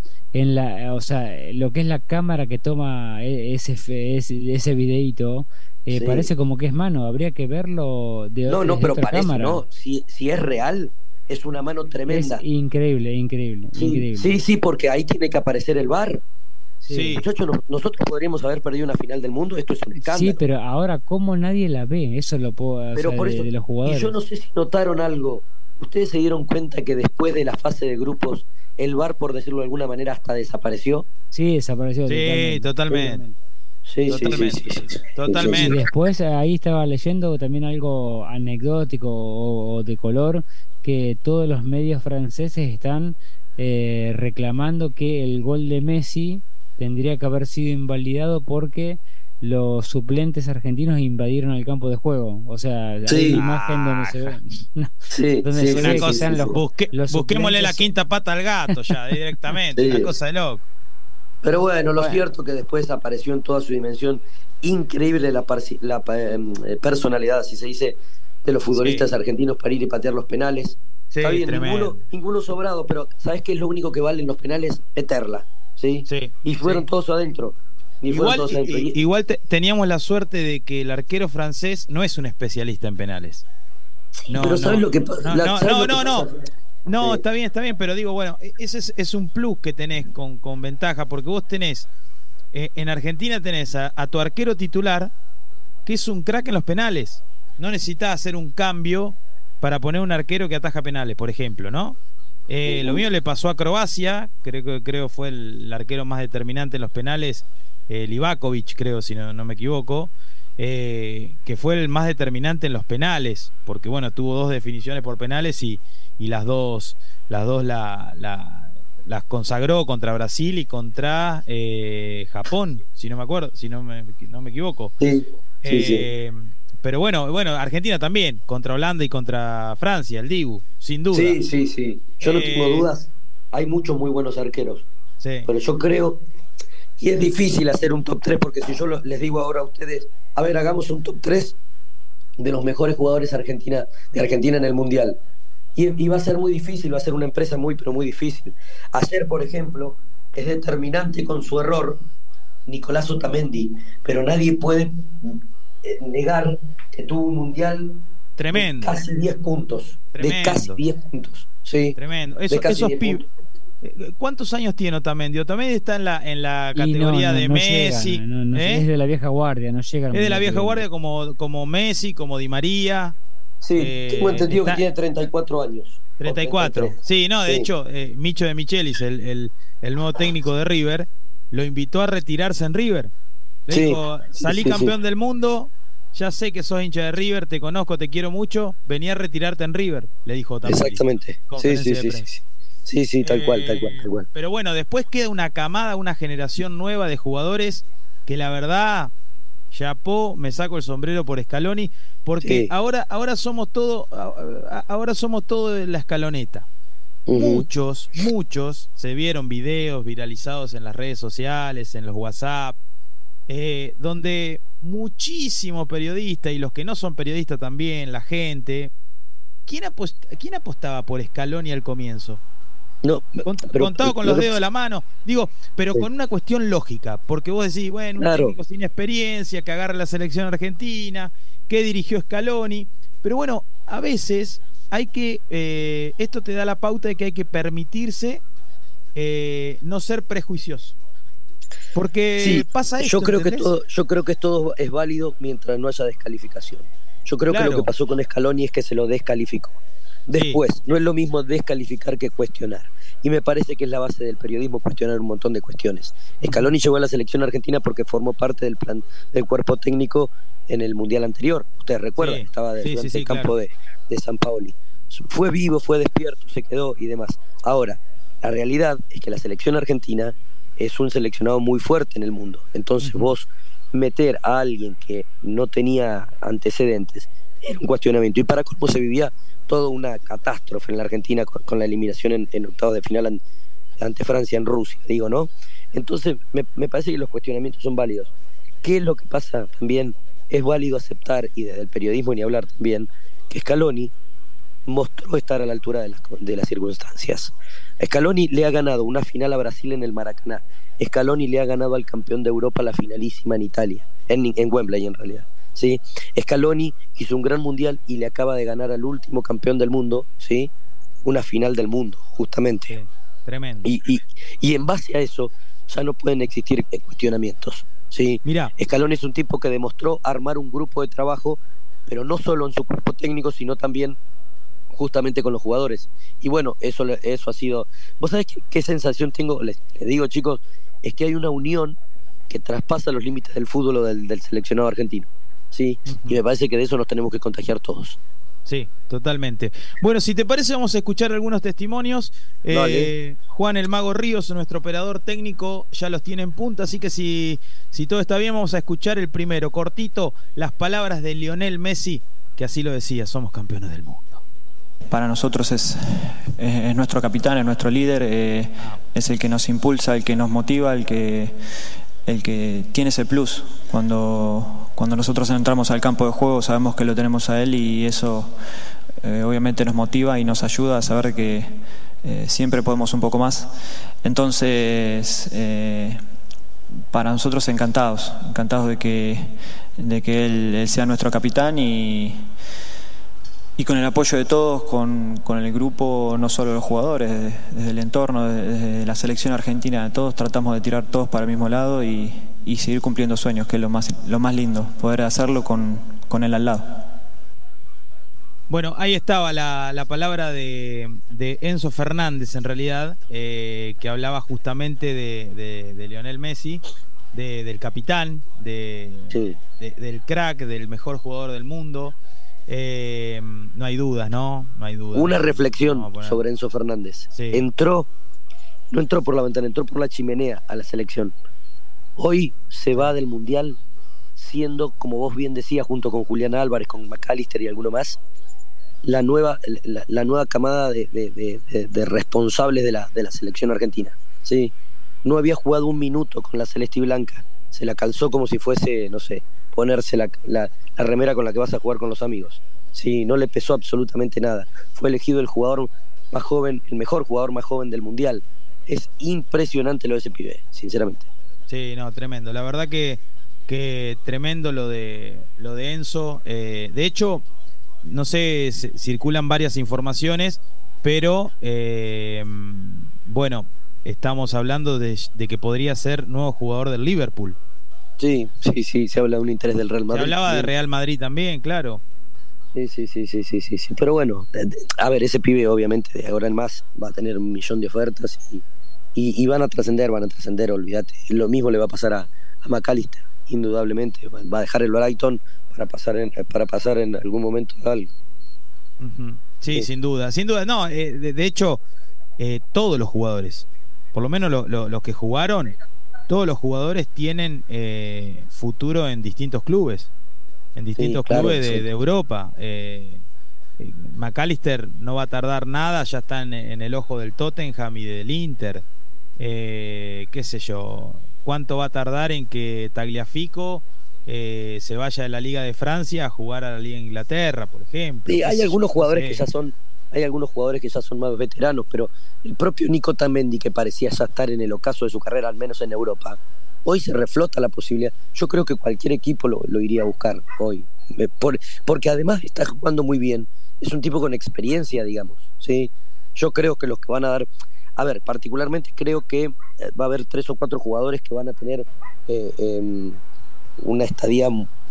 en la o sea, lo que es la cámara que toma ese ese, ese videíto eh, sí. parece como que es mano, habría que verlo de No, no, pero otra parece, cámara. no, si, si es real, es una mano tremenda. Es increíble, increíble, sí, increíble. Sí, sí, porque ahí tiene que aparecer el V A R. Sí. Muchachos, nosotros podríamos haber perdido una final del mundo, esto es un escándalo. Sí, pero ahora cómo nadie la ve, eso lo puedo pero o sea, por de, eso, de los jugadores. Y yo no sé si notaron algo. ¿Ustedes se dieron cuenta que después de la fase de grupos el V A R, por decirlo de alguna manera, hasta desapareció? Sí, desapareció. Sí, totalmente. Sí, totalmente. Sí, sí, sí, sí. Totalmente. Y después ahí estaba leyendo también algo anecdótico o, o de color, que todos los medios franceses están eh, reclamando que el gol de Messi tendría que haber sido invalidado porque los suplentes argentinos invadieron el campo de juego. O sea, sí. hay una imagen donde se ve, no, sí, donde sí, se una ve cosa, que están sí, los, sí. Busque, los busquémosle suplentes... la quinta pata al gato ya directamente. Sí. Una cosa de loco. Pero bueno, lo bueno. cierto que después apareció en toda su dimensión increíble la, parci- la eh, personalidad, así se dice, de los futbolistas sí. argentinos para ir y patear los penales. Sí, está bien, ninguno, ninguno sobrado, pero ¿sabes qué es lo único que vale en los penales? Meterla, ¿sí? Sí, y fueron sí. todos adentro. Y igual todos adentro. Y, igual te, teníamos la suerte de que el arquero francés no es un especialista en penales. Sí, no, pero no, ¿sabes lo que pasa? No, no, no, no, no. No, sí. está bien, está bien, pero digo, bueno, ese es, es un plus que tenés con, con ventaja, porque vos tenés, eh, en Argentina tenés a, a tu arquero titular, que es un crack en los penales. No necesitas hacer un cambio para poner un arquero que ataja penales, por ejemplo, ¿no? Eh, uh-huh. Lo mío le pasó a Croacia, creo que creo fue el, el arquero más determinante en los penales, eh, Livakovic, creo, si no, no me equivoco, eh, que fue el más determinante en los penales, porque bueno, tuvo dos definiciones por penales y, y las dos, las dos la, la, las consagró contra Brasil y contra eh, Japón, si no me acuerdo, si no me, no me equivoco. Sí, sí, eh, sí. Pero bueno, bueno, Argentina también, contra Holanda y contra Francia, el Dibu, sin duda. Sí, sí, sí. Yo no eh, tengo dudas. Hay muchos muy buenos arqueros. Sí. Pero yo creo, y es difícil hacer un top tres, porque si yo lo, les digo ahora a ustedes, a ver, hagamos un top tres de los mejores jugadores Argentina, de Argentina en el Mundial. Y, y va a ser muy difícil, va a ser una empresa muy, pero muy difícil. Ayer, por ejemplo, es determinante con su error Nicolás Otamendi, pero nadie puede negar que tuvo un mundial tremendo, de casi diez puntos. Tremendo. De casi diez puntos. Sí. Tremendo. Eso, esos, pib- ¿Cuántos años tiene Otamendi? Otamendi está en la, en la categoría no, no, de no Messi. llega, no, no, ¿eh? Es de la vieja guardia, no llega. Es de la vieja guardia como, como Messi, como Di María. Sí, eh, tengo entendido está... que tiene treinta y cuatro años. treinta y cuatro. Sí, no, de sí. hecho, eh, Micho de Michelis, el, el, el nuevo técnico de River, lo invitó a retirarse en River. Le sí, dijo, salí sí, campeón sí. del mundo, ya sé que sos hincha de River, te conozco, te quiero mucho, vení a retirarte en River, le dijo Otamendi. Exactamente. Sí, sí, sí, sí. Sí, sí, tal eh, cual, tal cual, tal cual. Pero bueno, después queda una camada, una generación nueva de jugadores que la verdad, chapó, me saco el sombrero por Scaloni, porque sí. ahora, ahora somos todo, ahora somos todo de la escaloneta. Uh-huh. Muchos, muchos se vieron videos viralizados en las redes sociales, en los WhatsApp, eh, donde muchísimos periodistas y los que no son periodistas también, la gente, ¿quién, apost- ¿quién apostaba por Scaloni al comienzo? No, Cont- pero, contado con pero, los dedos de la mano, digo, pero sí. con una cuestión lógica, porque vos decís, bueno, un claro. técnico sin experiencia que agarra la selección argentina, que dirigió Scaloni, pero bueno, a veces hay que, eh, esto te da la pauta de que hay que permitirse eh, no ser prejuicioso, porque sí, pasa esto. Yo creo ¿entendés? que todo, yo creo que todo es válido mientras no haya descalificación. Yo creo claro. que lo que pasó con Scaloni es que se lo descalificó. Después, sí. no es lo mismo descalificar que cuestionar. Y me parece que es la base del periodismo cuestionar un montón de cuestiones. Scaloni llegó a la selección argentina porque formó parte del plan del cuerpo técnico en el mundial anterior. Ustedes recuerdan, sí. estaba de, sí, durante sí, sí, el campo claro. de, de San Paoli. Fue vivo, fue despierto, se quedó y demás. Ahora, la realidad es que la selección argentina es un seleccionado muy fuerte en el mundo. Entonces uh-huh. vos meter a alguien que no tenía antecedentes era un cuestionamiento. Y para cómo se vivía toda una catástrofe en la Argentina con, con la eliminación en, en octavos de final an, ante Francia en Rusia, digo, ¿no? Entonces me, me parece que los cuestionamientos son válidos. ¿Qué es lo que pasa también? Es válido aceptar, y desde el periodismo ni hablar también, que Scaloni mostró estar a la altura de las, de las circunstancias. Scaloni le ha ganado una final a Brasil en el Maracaná. Scaloni le ha ganado al campeón de Europa la finalísima en Italia, en, en Wembley en realidad. ¿Sí? Scaloni hizo un gran mundial y le acaba de ganar al último campeón del mundo, ¿sí? Una final del mundo, justamente. Sí, tremendo. Y, y, y en base a eso ya no pueden existir cuestionamientos, ¿sí? Mirá. Scaloni es un tipo que demostró armar un grupo de trabajo, pero no solo en su cuerpo técnico, sino también justamente con los jugadores. Y bueno, eso, eso ha sido... ¿Vos sabés qué, qué sensación tengo? Les, les digo, chicos, es que hay una unión que traspasa los límites del fútbol o del, del seleccionado argentino. Sí, uh-huh. y me parece que de eso nos tenemos que contagiar todos. Sí, totalmente. Bueno, si te parece vamos a escuchar algunos testimonios. eh, Juan el Mago Ríos, nuestro operador técnico, ya los tiene en punta, así que si, si todo está bien vamos a escuchar el primero, cortito, las palabras de Lionel Messi, que así lo decía, somos campeones del mundo. Para nosotros es, es, es nuestro capitán, es nuestro líder, eh, es el que nos impulsa, el que nos motiva, el que... el que tiene ese plus. Cuando, cuando nosotros entramos al campo de juego sabemos que lo tenemos a él y eso eh, obviamente nos motiva y nos ayuda a saber que eh, siempre podemos un poco más. Entonces eh, para nosotros encantados encantados de que, de que él, él sea nuestro capitán y Y con el apoyo de todos, con, con el grupo, no solo los jugadores, desde, desde el entorno, desde la selección argentina, todos tratamos de tirar todos para el mismo lado y, y seguir cumpliendo sueños, que es lo más, lo más lindo, poder hacerlo con, con él al lado. Bueno, ahí estaba la, la palabra de, de Enzo Fernández, en realidad, eh, que hablaba justamente de, de, de Lionel Messi, de, del capitán, de, sí. de, del crack, del mejor jugador del mundo. Eh, no hay dudas, ¿no? No hay dudas. Una reflexión sobre Enzo Fernández. Sí. Entró, no entró por la ventana, entró por la chimenea a la selección. Hoy se va del Mundial siendo, como vos bien decías, junto con Julián Álvarez, con McAllister y alguno más, la nueva, la, la nueva camada de, de, de, de, de responsables de la, de la selección argentina. Sí. No había jugado un minuto con la celeste y blanca. Se la calzó como si fuese, no sé, ponerse la, la, la remera con la que vas a jugar con los amigos. Sí, no le pesó absolutamente nada. Fue elegido el jugador más joven, el mejor jugador más joven del Mundial. Es impresionante lo de ese pibe, sinceramente. Sí, no, tremendo. La verdad que, que tremendo lo de lo de Enzo. Eh, de hecho, no sé, se, circulan varias informaciones, pero eh, bueno, estamos hablando de, de que podría ser nuevo jugador del Liverpool. Sí, sí, sí, se habla de un interés del Real Madrid. Se hablaba de Real Madrid también, claro. Sí, sí, sí, sí, sí, sí, sí. Pero bueno, a ver, ese pibe obviamente de ahora en más va a tener un millón de ofertas y, y, y van a trascender, van a trascender, olvídate. Lo mismo le va a pasar a, a McAllister, indudablemente. Va a dejar el Brighton para pasar en, para pasar en algún momento algo. Uh-huh. Sí, sí, sin duda, sin duda. No, eh, de, de hecho, eh, todos los jugadores, por lo menos lo, lo, los que jugaron, todos los jugadores tienen eh, futuro en distintos clubes. En distintos sí, claro, clubes de, sí. de Europa. Eh, eh, McAllister no va a tardar nada, ya está en, en el ojo del Tottenham y del Inter. Eh, qué sé yo, cuánto va a tardar en que Tagliafico eh, se vaya de la Liga de Francia a jugar a la Liga de Inglaterra, por ejemplo. Sí, hay algunos jugadores que ya son, hay algunos jugadores que ya son más veteranos, pero el propio Nico Tamendi, que parecía ya estar en el ocaso de su carrera, al menos en Europa, hoy se reflota la posibilidad. Yo creo que cualquier equipo lo, lo iría a buscar hoy. Por, porque además está jugando muy bien. Es un tipo con experiencia, digamos. ¿Sí? Yo creo que los que van a dar... A ver, particularmente creo que va a haber tres o cuatro jugadores que van a tener eh, eh, una estadía...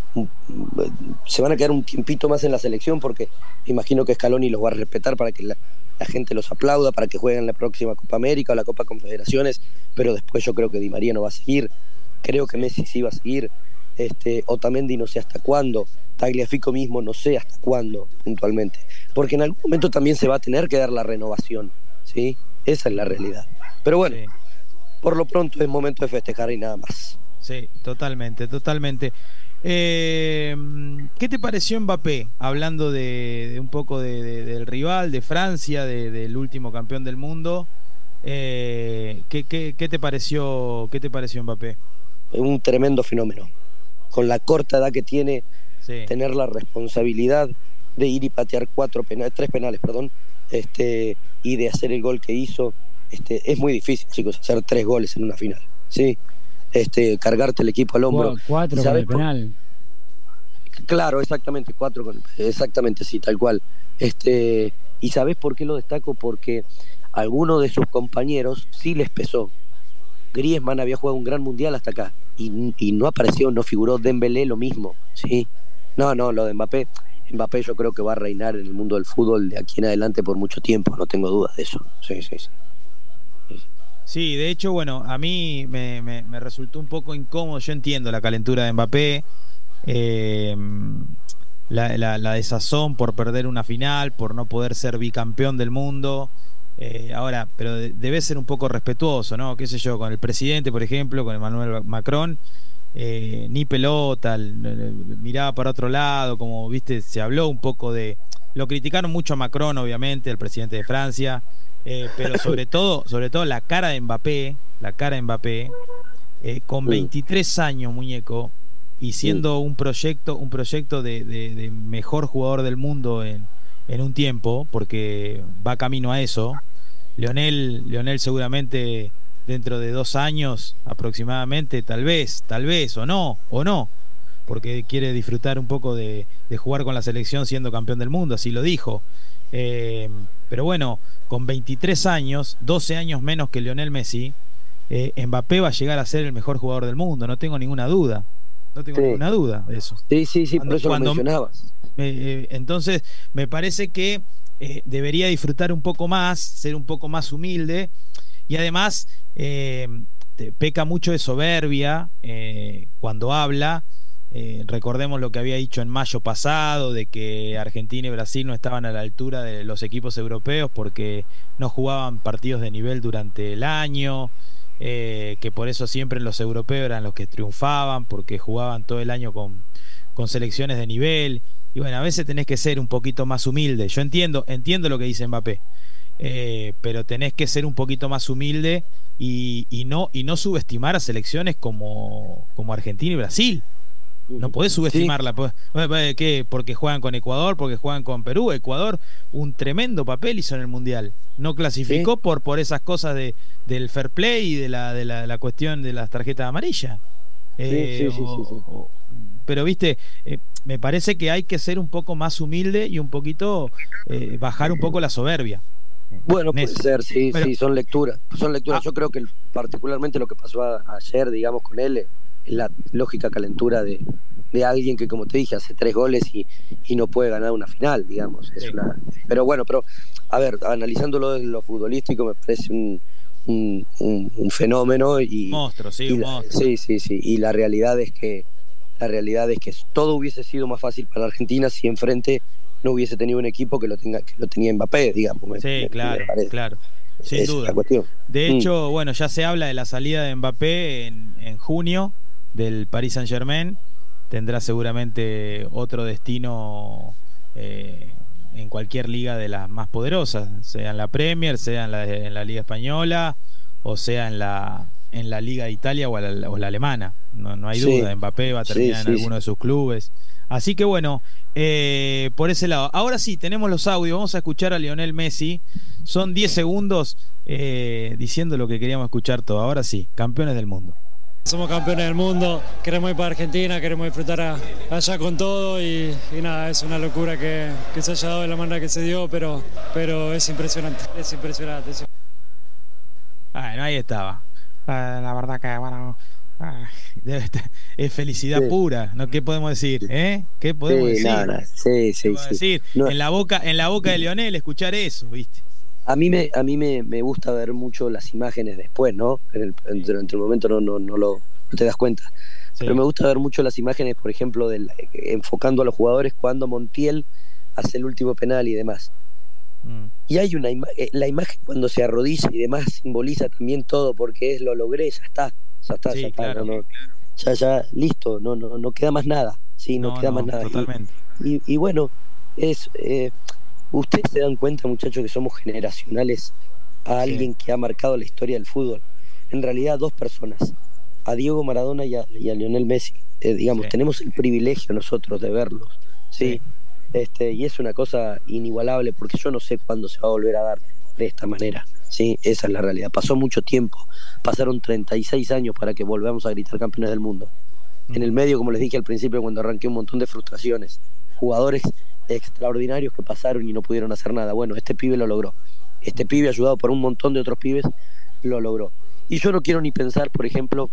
Se van a quedar un tiempito más en la selección porque imagino que Scaloni los va a respetar para que la, la gente los aplauda, para que jueguen la próxima Copa América o la Copa Confederaciones, pero después yo creo que Di María no va a seguir, creo que Messi sí va a seguir, este, Otamendi no sé hasta cuándo, Tagliafico mismo no sé hasta cuándo puntualmente, porque en algún momento también se va a tener que dar la renovación, ¿sí? Esa es la realidad, pero bueno, sí. Por lo pronto es momento de festejar y nada más. Sí, totalmente, totalmente. Eh, ¿Qué te pareció Mbappé? Hablando de, de un poco de, de, del rival, de Francia, de, del último campeón del mundo. Eh, ¿qué, qué, qué te pareció, qué te pareció Mbappé? Un tremendo fenómeno. Con la corta edad que tiene, sí. Tener la responsabilidad de ir y patear cuatro penales, tres penales, perdón, este, y de hacer el gol que hizo. Este, es muy difícil, chicos, hacer tres goles en una final. Sí. Este, cargarte el equipo al hombro. Cuatro con el penal. Claro, exactamente, cuatro con exactamente, sí, tal cual. Este, ¿y sabés por qué lo destaco? Porque a alguno de sus compañeros sí les pesó. Griezmann había jugado un gran mundial hasta acá y, y no apareció, no figuró. Dembélé lo mismo, sí. No, no, lo de Mbappé, Mbappé yo creo que va a reinar en el mundo del fútbol de aquí en adelante por mucho tiempo, no tengo dudas de eso. Sí, sí, sí. Sí, de hecho, bueno, a mí me, me, me resultó un poco incómodo. Yo entiendo la calentura de Mbappé, eh, la, la, la desazón por perder una final, por no poder ser bicampeón del mundo. Eh, ahora, pero de, debe ser un poco respetuoso, ¿no? Qué sé yo, con el presidente, por ejemplo, con Emmanuel Macron, eh, ni pelota, miraba para otro lado, como viste, se habló un poco de... Lo criticaron mucho a Macron, obviamente, el presidente de Francia. Eh, pero sobre todo, sobre todo la cara de Mbappé, la cara de Mbappé, eh, con veintitrés años, muñeco, y siendo un proyecto, un proyecto de, de, de mejor jugador del mundo en, en un tiempo, porque va camino a eso. Lionel, Lionel seguramente dentro de dos años aproximadamente, tal vez, tal vez, o no, o no, porque quiere disfrutar un poco de, de jugar con la selección siendo campeón del mundo, así lo dijo. Eh, pero bueno, con veintitrés años, doce años menos que Lionel Messi, eh, Mbappé va a llegar a ser el mejor jugador del mundo, no tengo ninguna duda. No tengo sí. ninguna duda de eso. Sí, sí, sí, cuando, por eso cuando, lo mencionabas. Eh, eh, entonces, me parece que eh, debería disfrutar un poco más, ser un poco más humilde, y además eh, te, peca mucho de soberbia eh, cuando habla. Eh, recordemos lo que había dicho en mayo pasado, de que Argentina y Brasil no estaban a la altura de los equipos europeos porque no jugaban partidos de nivel durante el año, eh, que por eso siempre los europeos eran los que triunfaban, porque jugaban todo el año con, con selecciones de nivel. Y bueno, a veces tenés que ser un poquito más humilde. Yo entiendo, entiendo lo que dice Mbappé, eh, pero tenés que ser un poquito más humilde y, y, no, y no subestimar a selecciones como, como Argentina y Brasil. No podés subestimarla, sí. ¿Qué? Porque juegan con Ecuador, porque juegan con Perú. Ecuador un tremendo papel hizo en el Mundial. No clasificó sí. por, por esas cosas de, del fair play y de la, de la, la cuestión de las tarjetas amarillas. Sí, eh, sí, sí, o, sí, sí. O, pero viste, eh, me parece que hay que ser un poco más humilde y un poquito eh, bajar un poco la soberbia. Bueno, puede Necio. ser, sí, Pero- sí, son lecturas. Son lecturas. Ah. Yo creo que el- particularmente lo que pasó a- ayer, digamos, con él, es la lógica calentura de, de alguien que, como te dije, hace tres goles y, y no puede ganar una final, digamos. Es Sí. una, pero bueno, pero, a ver, analizándolo en lo futbolístico, me parece un, un, un- un fenómeno y. Monstruo, sí, y un la- monstruo. sí, sí, sí. Y la realidad es que la realidad es que todo hubiese sido más fácil para Argentina si enfrente no hubiese tenido un equipo que lo tenga que lo tenía Mbappé, digamos. me- Sí, me- claro, me parece. claro. Sin Esa es duda. la cuestión. De Mm. hecho, bueno, ya se habla de la salida de Mbappé en, en junio del Paris Saint-Germain. Tendrá seguramente otro destino eh, en cualquier liga de las más poderosas, sea en la Premier, sea en la, en la Liga Española o sea en la en la Liga de Italia o la, o la alemana. No, no hay Sí. duda, Mbappé va a Sí, terminar sí, en alguno sí. de sus clubes. Así que bueno, eh, por ese lado. Ahora sí, tenemos los audios. Vamos a escuchar a Lionel Messi. Son diez segundos eh, diciendo lo que queríamos escuchar todo. Ahora sí, campeones del mundo. Somos campeones del mundo, queremos ir para Argentina, queremos disfrutar a- allá con todo y, y nada, es una locura que, que se haya dado de la manera que se dio, pero, pero es impresionante, es impresionante. es- Bueno, ahí estaba. Ah, la verdad que, bueno, ah, debe estar- es felicidad Sí. pura, ¿no? ¿Qué podemos decir? ¿Eh? ¿Qué podemos Sí, decir? nada, sí, sí, ¿Qué podemos sí. decir? No, En la boca, en la boca de Lionel, escuchar eso, ¿viste? a mí me a mí me, me gusta ver mucho las imágenes después, ¿no? En el, en- durante el momento no, no, no lo no te das cuenta. Sí. Pero me gusta ver mucho las imágenes, por ejemplo, del, eh, enfocando a los jugadores cuando Montiel hace el último penal y demás. Mm. Y hay una ima- eh, la imagen cuando se arrodilla y demás simboliza también todo, porque es lo logré, ya está, ya está, Sí, ya está, claro, no, no, ya, ya, listo, no, no, no queda más nada, sí, no, No, queda no, más nada. Y- totalmente. Y, y bueno, es eh, ustedes se dan cuenta, muchachos, que somos generacionales a Sí. alguien que ha marcado la historia del fútbol. En realidad, dos personas, a Diego Maradona y a, y a Lionel Messi. Eh, digamos, Sí. tenemos el privilegio nosotros de verlos, ¿sí? Sí. Este, y es una cosa inigualable porque yo no sé cuándo se va a volver a dar de esta manera, ¿sí? Esa es la realidad. Pasó mucho tiempo, pasaron treinta y seis años para que volvamos a gritar campeones del mundo. En el medio, como les dije al principio cuando arranqué, un montón de frustraciones, jugadores extraordinarios que pasaron y no pudieron hacer nada. Bueno, este pibe lo logró. Este pibe, ayudado por un montón de otros pibes, lo logró. Y yo no quiero ni pensar, por ejemplo,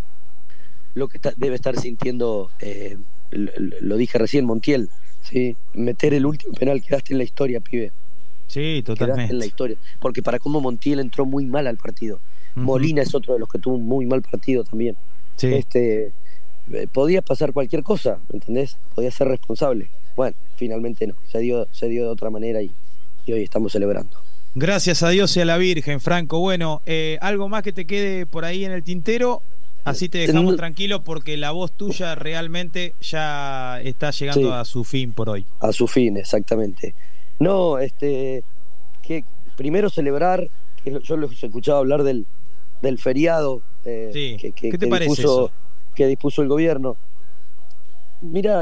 lo que está- debe estar sintiendo, eh, lo, lo dije recién, Montiel, ¿sí? Meter el último penal, quedaste en la historia, pibe. Sí, Quedaste en la totalmente. historia. Porque para cómo Montiel entró muy mal al partido. Ujú. Molina es otro de los que tuvo un muy mal partido también. Sí. Este, eh, podía pasar cualquier cosa, ¿me entendés? Podía ser responsable. Bueno, finalmente no. Se dio, se dio de otra manera y, y hoy estamos celebrando. Gracias a Dios y a la Virgen, Franco. Bueno, eh, algo más que te quede por ahí en el tintero, así te dejamos No. tranquilo porque la voz tuya realmente ya está llegando Sí. a su fin por hoy. A su fin, exactamente. No, este, que primero celebrar, que lo- yo los escuchaba hablar del, del feriado eh, Sí. que, que- ¿Qué te que parece dispuso, eso? que dispuso el gobierno. Mira,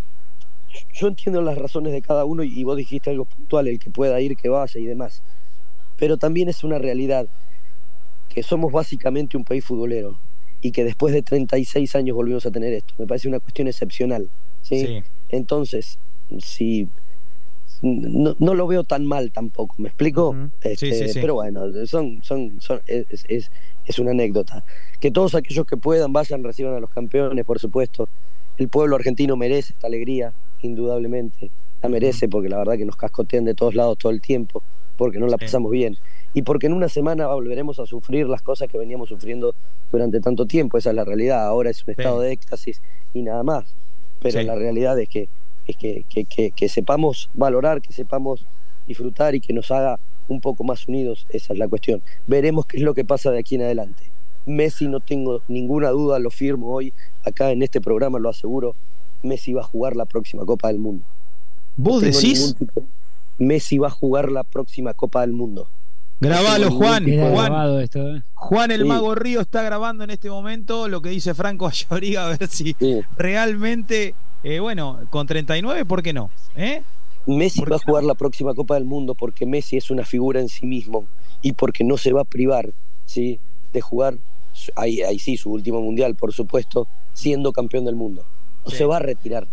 yo entiendo las razones de cada uno y, y vos dijiste algo puntual, el que pueda ir, que vaya y demás. Pero también es una realidad que somos básicamente un país futbolero y que después de treinta y seis años volvimos a tener esto. Me parece una cuestión excepcional, ¿sí? Sí. Entonces, si no, no lo veo tan mal tampoco, ¿me explico? Ujú. Este, Sí, sí, sí. Pero bueno, son, son, son, es, es, es una anécdota. Que todos aquellos que puedan vayan, reciban a los campeones, por supuesto. El pueblo argentino merece esta alegría, indudablemente. La merece porque la verdad que nos cascotean de todos lados todo el tiempo, porque no la Sí. pasamos bien. Y porque en una semana volveremos a sufrir las cosas que veníamos sufriendo durante tanto tiempo. Esa es la realidad. Ahora es un estado de éxtasis y nada más. Pero Sí. la realidad es que es que, que, que, que sepamos valorar, que sepamos disfrutar y que nos haga un poco más unidos. Esa es la cuestión. Veremos qué es lo que pasa de aquí en adelante. Messi, no tengo ninguna duda, lo firmo hoy acá en este programa, lo aseguro. Messi va a jugar la próxima Copa del Mundo. ¿Vos No tengo decís? ningún tipo- Messi va a jugar la próxima Copa del Mundo. Grabalo, No tengo Juan. ningún tipo de- Juan, grabado esto, ¿eh? Juan el Sí. Mago Río está grabando en este momento lo que dice Franco Ayoriga, a ver si Sí. realmente, eh, bueno, con treinta y nueve, ¿por qué no? ¿Eh? Messi va a jugar la próxima Copa del Mundo porque Messi es una figura en sí mismo y porque no se va a privar, ¿sí?, de jugar, su- ahí, ahí sí, su último mundial, por supuesto, siendo campeón del mundo. No Sí. se va a retirar.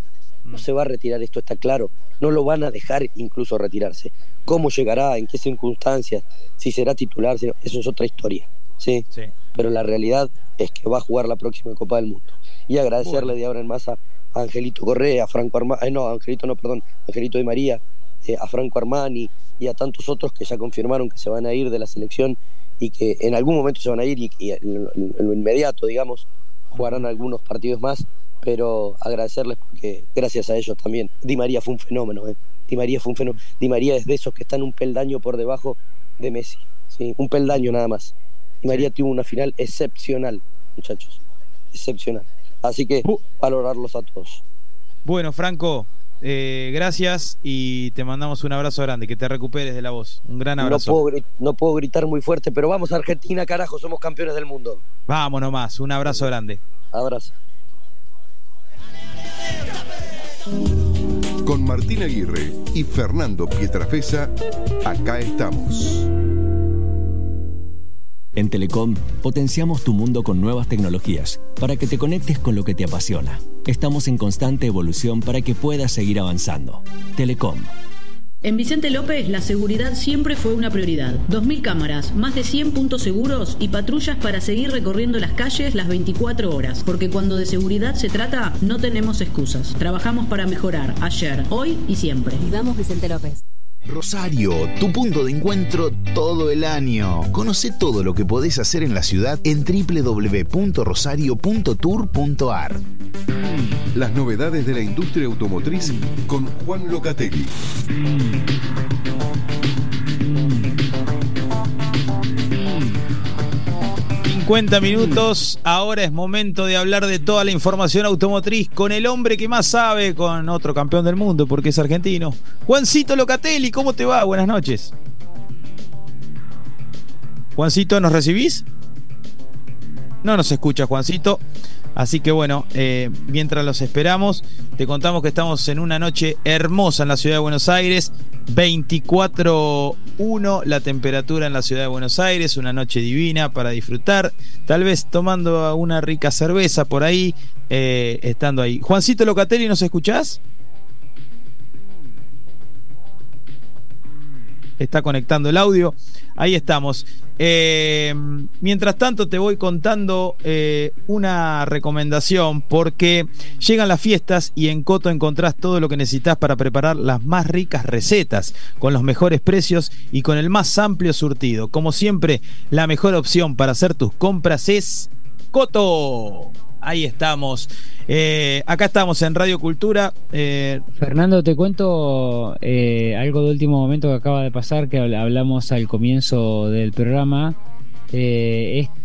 no se va a retirar, esto está claro, no lo van a dejar incluso retirarse. ¿Cómo llegará? ¿En qué circunstancias? Si será titular, si no, eso es otra historia, ¿sí? Sí. Pero la realidad es que va a jugar la próxima Copa del Mundo. Y agradecerle bueno. de ahora en más a Angelito Correa, a Franco Armani, eh, no, Angelito no, perdón, Angelito Di María, eh, a Franco Armani y a tantos otros que ya confirmaron que se van a ir de la selección y que en algún momento se van a ir y, y en, en, en lo inmediato, digamos, jugarán algunos partidos más, pero agradecerles porque gracias a ellos también. Di María fue un fenómeno, ¿eh? Di María fue un fenómeno. Di María es de esos que están un peldaño por debajo de Messi, ¿sí? Un peldaño nada más. Di María tuvo una final excepcional, muchachos, excepcional. Así que valorarlos a todos. Bueno, Franco, eh, gracias y te mandamos un abrazo grande, que te recuperes de la voz. Un gran abrazo. No puedo, no puedo gritar muy fuerte, pero vamos a Argentina, carajo, somos campeones del mundo. Vamos nomás, un abrazo grande. Abrazo. Con Martín Aguirre y Fernando Pietrafesa, acá estamos. En Telecom, potenciamos tu mundo con nuevas tecnologías para que te conectes con lo que te apasiona. Estamos en constante evolución para que puedas seguir avanzando. Telecom. En Vicente López, la seguridad siempre fue una prioridad. dos mil cámaras, más de cien puntos seguros y patrullas para seguir recorriendo las calles las veinticuatro horas. Porque cuando de seguridad se trata, no tenemos excusas. Trabajamos para mejorar ayer, hoy y siempre. Vamos, Vicente López. Rosario, tu punto de encuentro todo el año. Conoce todo lo que podés hacer en la ciudad en doble u doble u doble u punto rosario punto tour punto a r. Las novedades de la industria automotriz con Juan Locatelli. cincuenta minutos, ahora es momento de hablar de toda la información automotriz con el hombre que más sabe, con otro campeón del mundo porque es argentino. Juancito Locatelli, ¿cómo te va? Buenas noches. Juancito, ¿nos recibís? No nos escucha Juancito. Así que bueno, eh, mientras los esperamos, te contamos que estamos en una noche hermosa en la ciudad de Buenos Aires. veinticuatro uno la temperatura en la ciudad de Buenos Aires, una noche divina para disfrutar, tal vez tomando una rica cerveza por ahí, eh, estando ahí. Juancito Locatelli, ¿nos escuchás? Está conectando el audio. Ahí estamos. Eh, mientras tanto te voy contando eh, una recomendación, porque llegan las fiestas y en Coto encontrás todo lo que necesitas para preparar las más ricas recetas, con los mejores precios y con el más amplio surtido. Como siempre, la mejor opción para hacer tus compras es Coto. Ahí estamos. Eh, acá estamos en Radio Cultura. Eh... Fernando, te cuento eh, algo de último momento que acaba de pasar, que hablamos al comienzo del programa. Eh, es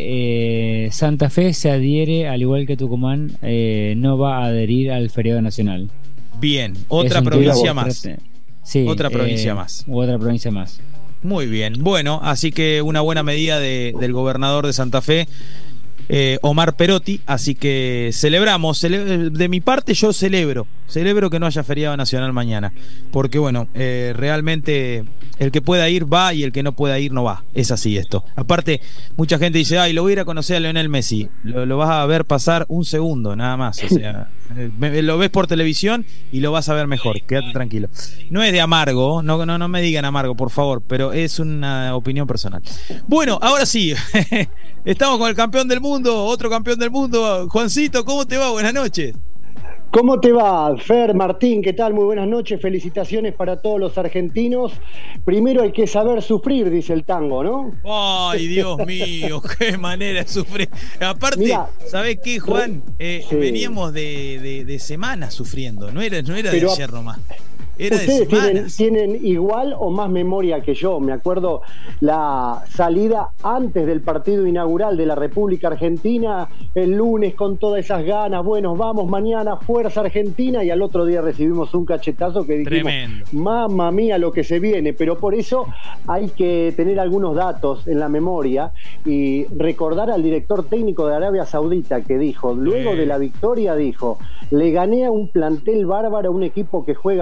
que eh, Santa Fe se adhiere, al igual que Tucumán, eh, no va a adherir al feriado nacional. Bien, otra provincia más. Sí, otra provincia eh, más. Otra provincia más. Muy bien. Bueno, así que una buena medida de, del gobernador de Santa Fe, Eh, Omar Perotti, así que celebramos, cele- de mi parte yo celebro, celebro que no haya feriado nacional mañana, porque bueno, eh, realmente el que pueda ir va y el que no pueda ir no va, es así esto. Aparte, mucha gente dice, ay, lo voy a ir a conocer a Lionel Messi, lo, lo vas a ver pasar un segundo, nada más, o sea, eh, lo ves por televisión y lo vas a ver mejor, quédate tranquilo. No es de amargo, no, no, no me digan amargo, por favor, pero es una opinión personal. Bueno, ahora sí, estamos con el campeón del mundo, otro campeón del mundo. Juancito, ¿cómo te va? Buenas noches. ¿Cómo te va, Fer, Martín? ¿Qué tal? Muy buenas noches. Felicitaciones para todos los argentinos. Primero hay que saber sufrir, dice el tango, ¿no? Ay, Dios mío, qué manera de sufrir. Aparte, Mirá, ¿sabés qué, Juan? Eh, sí. Veníamos de, de, de semanas sufriendo. No era, no era de ayer nomás. Era Ustedes tienen, tienen igual o más memoria que yo. Me acuerdo la salida antes del partido inaugural de la República Argentina, el lunes con todas esas ganas, bueno, vamos mañana, fuerza Argentina, y al otro día recibimos un cachetazo que dijimos, tremendo. Mamma mía lo que se viene, pero por eso hay que tener algunos datos en la memoria y recordar al director técnico de Arabia Saudita que dijo, luego de la victoria dijo, le gané a un plantel bárbaro, a un equipo que juega muy bien,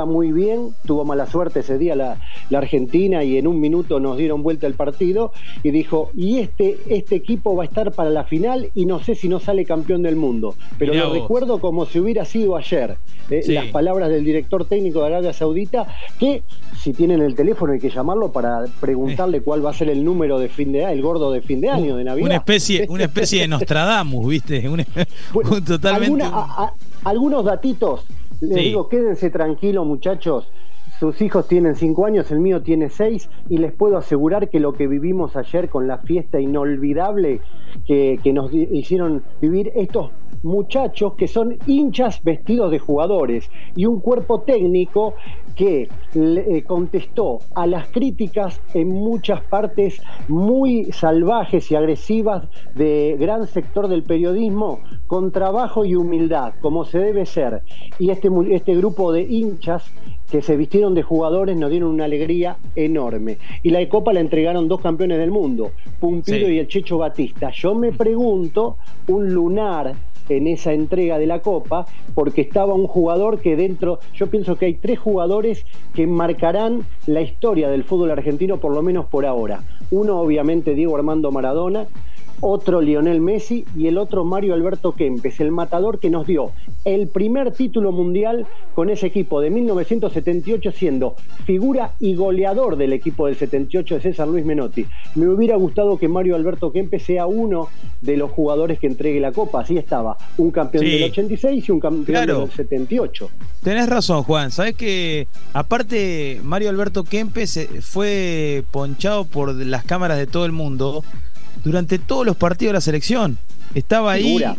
bien, tuvo mala suerte ese día la, la Argentina y en un minuto nos dieron vuelta el partido y dijo, y este, este equipo va a estar para la final y no sé si no sale campeón del mundo, pero Mirá lo vos. recuerdo como si hubiera sido ayer, eh, sí. las palabras del director técnico de Arabia Saudita, que si tienen el teléfono hay que llamarlo para preguntarle eh. cuál va a ser el número de fin de año, el gordo de fin de año, de Navidad. Una especie, una especie de Nostradamus, ¿viste? Una, bueno, totalmente... Alguna, a, a, algunos datitos, les sí. digo, quédense tranquilos, muchachos. Sus hijos tienen cinco años, el mío tiene seis, y les puedo asegurar que lo que vivimos ayer con la fiesta inolvidable que, que nos hicieron vivir estos muchachos que son hinchas vestidos de jugadores y un cuerpo técnico que le, eh, contestó a las críticas en muchas partes muy salvajes y agresivas de gran sector del periodismo con trabajo y humildad, como se debe ser. Y este, este grupo de hinchas que se vistieron de jugadores nos dieron una alegría enorme. Y la Copa la entregaron dos campeones del mundo, Pumpido sí. y el Checho Batista. Yo me pregunto, un lunar en esa entrega de la Copa, porque estaba un jugador que dentro, yo pienso que hay tres jugadores que marcarán la historia del fútbol argentino, por lo menos por ahora. Uno, obviamente, Diego Armando Maradona, otro Lionel Messi y el otro Mario Alberto Kempes, el matador que nos dio el primer título mundial con ese equipo de mil novecientos setenta y ocho, siendo figura y goleador del equipo del setenta y ocho de César Luis Menotti. Me hubiera gustado que Mario Alberto Kempes sea uno de los jugadores que entregue la Copa. Así estaba, un campeón sí. del ochenta y seis y un campeón claro. del setenta y ocho. Tenés razón, Juan. Sabés que aparte Mario Alberto Kempes fue ponchado por las cámaras de todo el mundo durante todos los partidos de la selección. Estaba ahí, figura.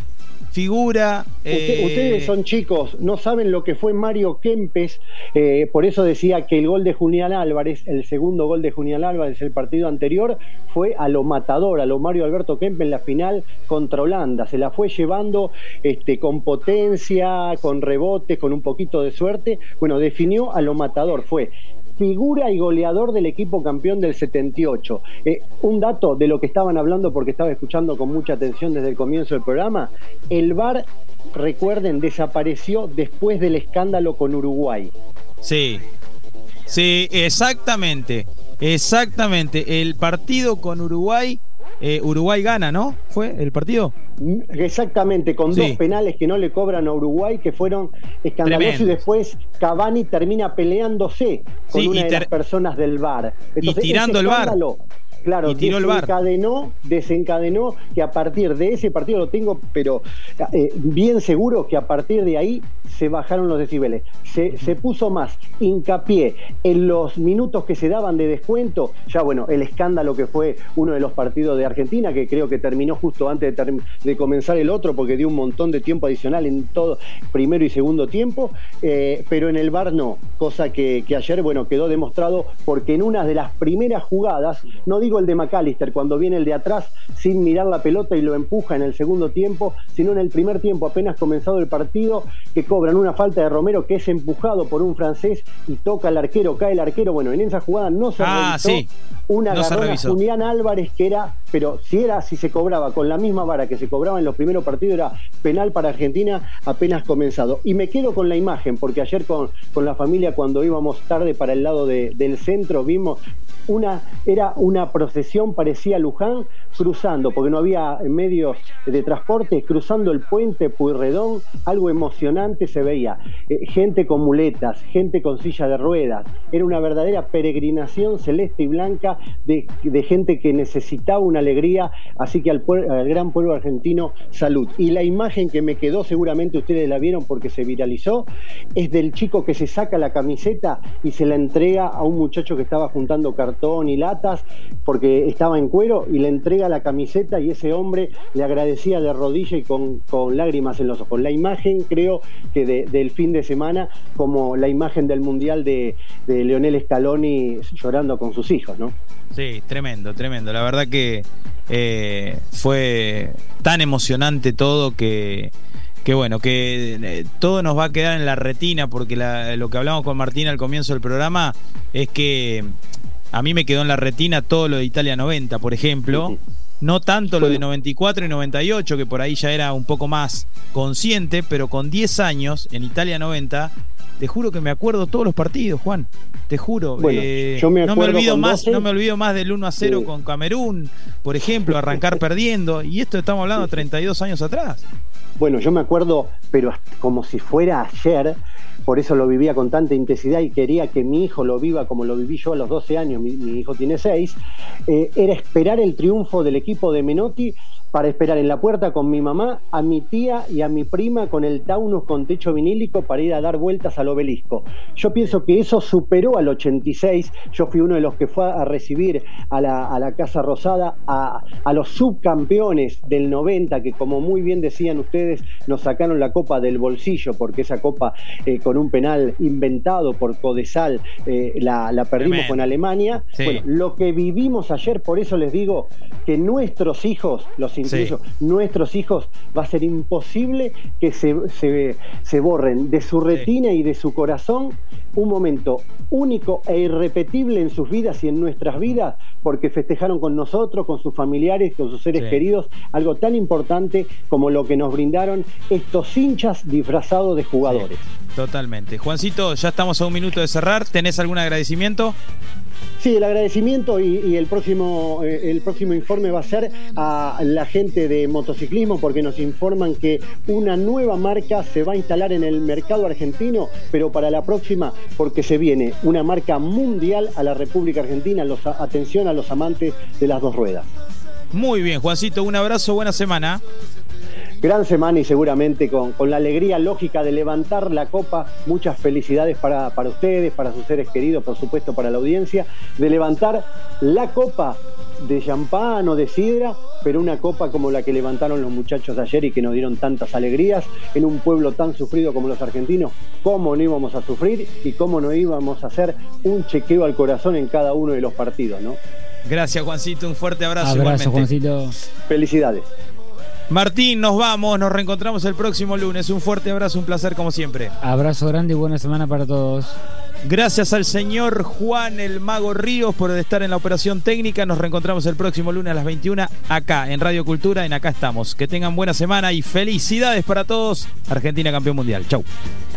figura Usted, eh... Ustedes son chicos, no saben lo que fue Mario Kempes, eh, por eso decía que el gol de Julián Álvarez, el segundo gol de Julián Álvarez, el partido anterior, fue a lo matador, a lo Mario Alberto Kempes en la final contra Holanda. Se la fue llevando este, con potencia, con rebotes, con un poquito de suerte. Bueno, definió a lo matador, fue figura y goleador del equipo campeón del setenta y ocho. Eh, un dato de lo que estaban hablando, porque estaba escuchando con mucha atención desde el comienzo del programa, el V A R, recuerden, desapareció después del escándalo con Uruguay. Sí, sí, exactamente, exactamente. El partido con Uruguay, eh, Uruguay gana, ¿no? ¿Fue el partido? Exactamente, con sí. dos penales que no le cobran a Uruguay, que fueron escandalosos. Tremendo. Y después Cavani termina peleándose con sí, una de ter... las personas del V A R. Entonces, y tirando el V A R. Claro, y tiró desencadenó, desencadenó que a partir de ese partido, lo tengo, pero eh, bien seguro que a partir de ahí se bajaron los decibeles. Se, se puso más hincapié en los minutos que se daban de descuento. Ya bueno, el escándalo que fue uno de los partidos de Argentina, que creo que terminó justo antes de, de comenzar el otro, porque dio un montón de tiempo adicional en todo, primero y segundo tiempo, eh, pero en el V A R no, cosa que, que ayer, bueno, quedó demostrado, porque en una de las primeras jugadas, no digo el de McAllister, cuando viene el de atrás sin mirar la pelota y lo empuja en el segundo tiempo, sino en el primer tiempo, apenas comenzado el partido, que cobran una falta de Romero, que es empujado por un francés y toca al arquero, cae el arquero. Bueno, en esa jugada no se ah, revisó, sí. una no agarrón a Julián Álvarez, que era, pero si era, si se cobraba con la misma vara que se cobraba en los primeros partidos, era penal para Argentina apenas comenzado. Y me quedo con la imagen, porque ayer con, con la familia, cuando íbamos tarde para el lado de, del centro, vimos una, era una procesión, parecía Luján, cruzando, porque no había medios de transporte, cruzando el puente Pueyrredón, algo emocionante se veía, eh, gente con muletas, gente con silla de ruedas, era una verdadera peregrinación celeste y blanca de, de gente que necesitaba una alegría, así que al, al gran pueblo argentino, salud. Y la imagen que me quedó, seguramente ustedes la vieron porque se viralizó, es del chico que se saca la camiseta y se la entrega a un muchacho que estaba juntando cartón y latas, porque estaba en cuero, y le entrega la camiseta y ese hombre le agradecía de rodilla y con, con lágrimas en los ojos. La imagen, creo que de, del fin de semana, como la imagen del Mundial de, de Lionel Scaloni llorando con sus hijos, ¿no? Sí, tremendo, tremendo. La verdad que eh, fue tan emocionante todo que, que bueno, que eh, todo nos va a quedar en la retina, porque la, lo que hablamos con Martín al comienzo del programa es que a mí me quedó en la retina todo lo de Italia noventa, por ejemplo, No tanto lo de noventa y cuatro y noventa y ocho, que por ahí ya era un poco más consciente, pero con diez años, en Italia noventa, te juro que me acuerdo todos los partidos, Juan. Te juro. Bueno, eh, yo me no me olvido más, doce, no me olvido más del uno a cero sí. con Camerún, por ejemplo, arrancar perdiendo. Y esto estamos hablando de treinta y dos años atrás. Bueno, yo me acuerdo, pero como si fuera ayer, por eso lo vivía con tanta intensidad y quería que mi hijo lo viva como lo viví yo a los doce años, mi, mi hijo tiene seis, eh, era esperar el triunfo del equipo de Menotti para esperar en la puerta con mi mamá, a mi tía y a mi prima con el Taunus con techo vinílico para ir a dar vueltas al obelisco. Yo pienso que eso superó al ochenta y seis, yo fui uno de los que fue a recibir a la, a la Casa Rosada a, a los subcampeones del noventa, que como muy bien decían ustedes, nos sacaron la copa del bolsillo, porque esa copa eh, con un penal inventado por Codesal eh, la, la perdimos Tremendo. Con Alemania. Sí. Bueno, lo que vivimos ayer, por eso les digo que nuestros hijos, los incluyo, sí. nuestros hijos, va a ser imposible que se, se, se borren de su retina sí. y de su corazón un momento único e irrepetible en sus vidas y en nuestras vidas, porque festejaron con nosotros, con sus familiares, con sus seres sí. queridos, algo tan importante como lo que nos brindaron estos hinchas disfrazados de jugadores. Sí, totalmente. Juancito, ya estamos a un minuto de cerrar. ¿Tenés algún agradecimiento? Sí, el agradecimiento y, y el próximo eh, el próximo informe va a ser a la gente de motociclismo, porque nos informan que una nueva marca se va a instalar en el mercado argentino, pero para la próxima, porque se viene una marca mundial a la República Argentina. Los, atención a los amantes de las dos ruedas. Muy bien, Juancito, un abrazo, buena semana. Gran semana y seguramente con, con la alegría lógica de levantar la copa. Muchas felicidades para, para ustedes, para sus seres queridos, por supuesto para la audiencia, de levantar la copa de champán o de sidra, pero una copa como la que levantaron los muchachos ayer y que nos dieron tantas alegrías en un pueblo tan sufrido como los argentinos. ¿Cómo no íbamos a sufrir y cómo no íbamos a hacer un chequeo al corazón en cada uno de los partidos, ¿no? Gracias, Juancito, un fuerte abrazo. Abrazo, igualmente. Juancito. Felicidades. Martín, nos vamos, nos reencontramos el próximo lunes. Un fuerte abrazo, un placer como siempre. Abrazo grande y buena semana para todos. Gracias al señor Juan el Mago Ríos por estar en la operación técnica. Nos reencontramos el próximo lunes a las veintiuna acá en Radio Cultura, en Acá Estamos. Que tengan buena semana y felicidades para todos. Argentina campeón mundial. Chau.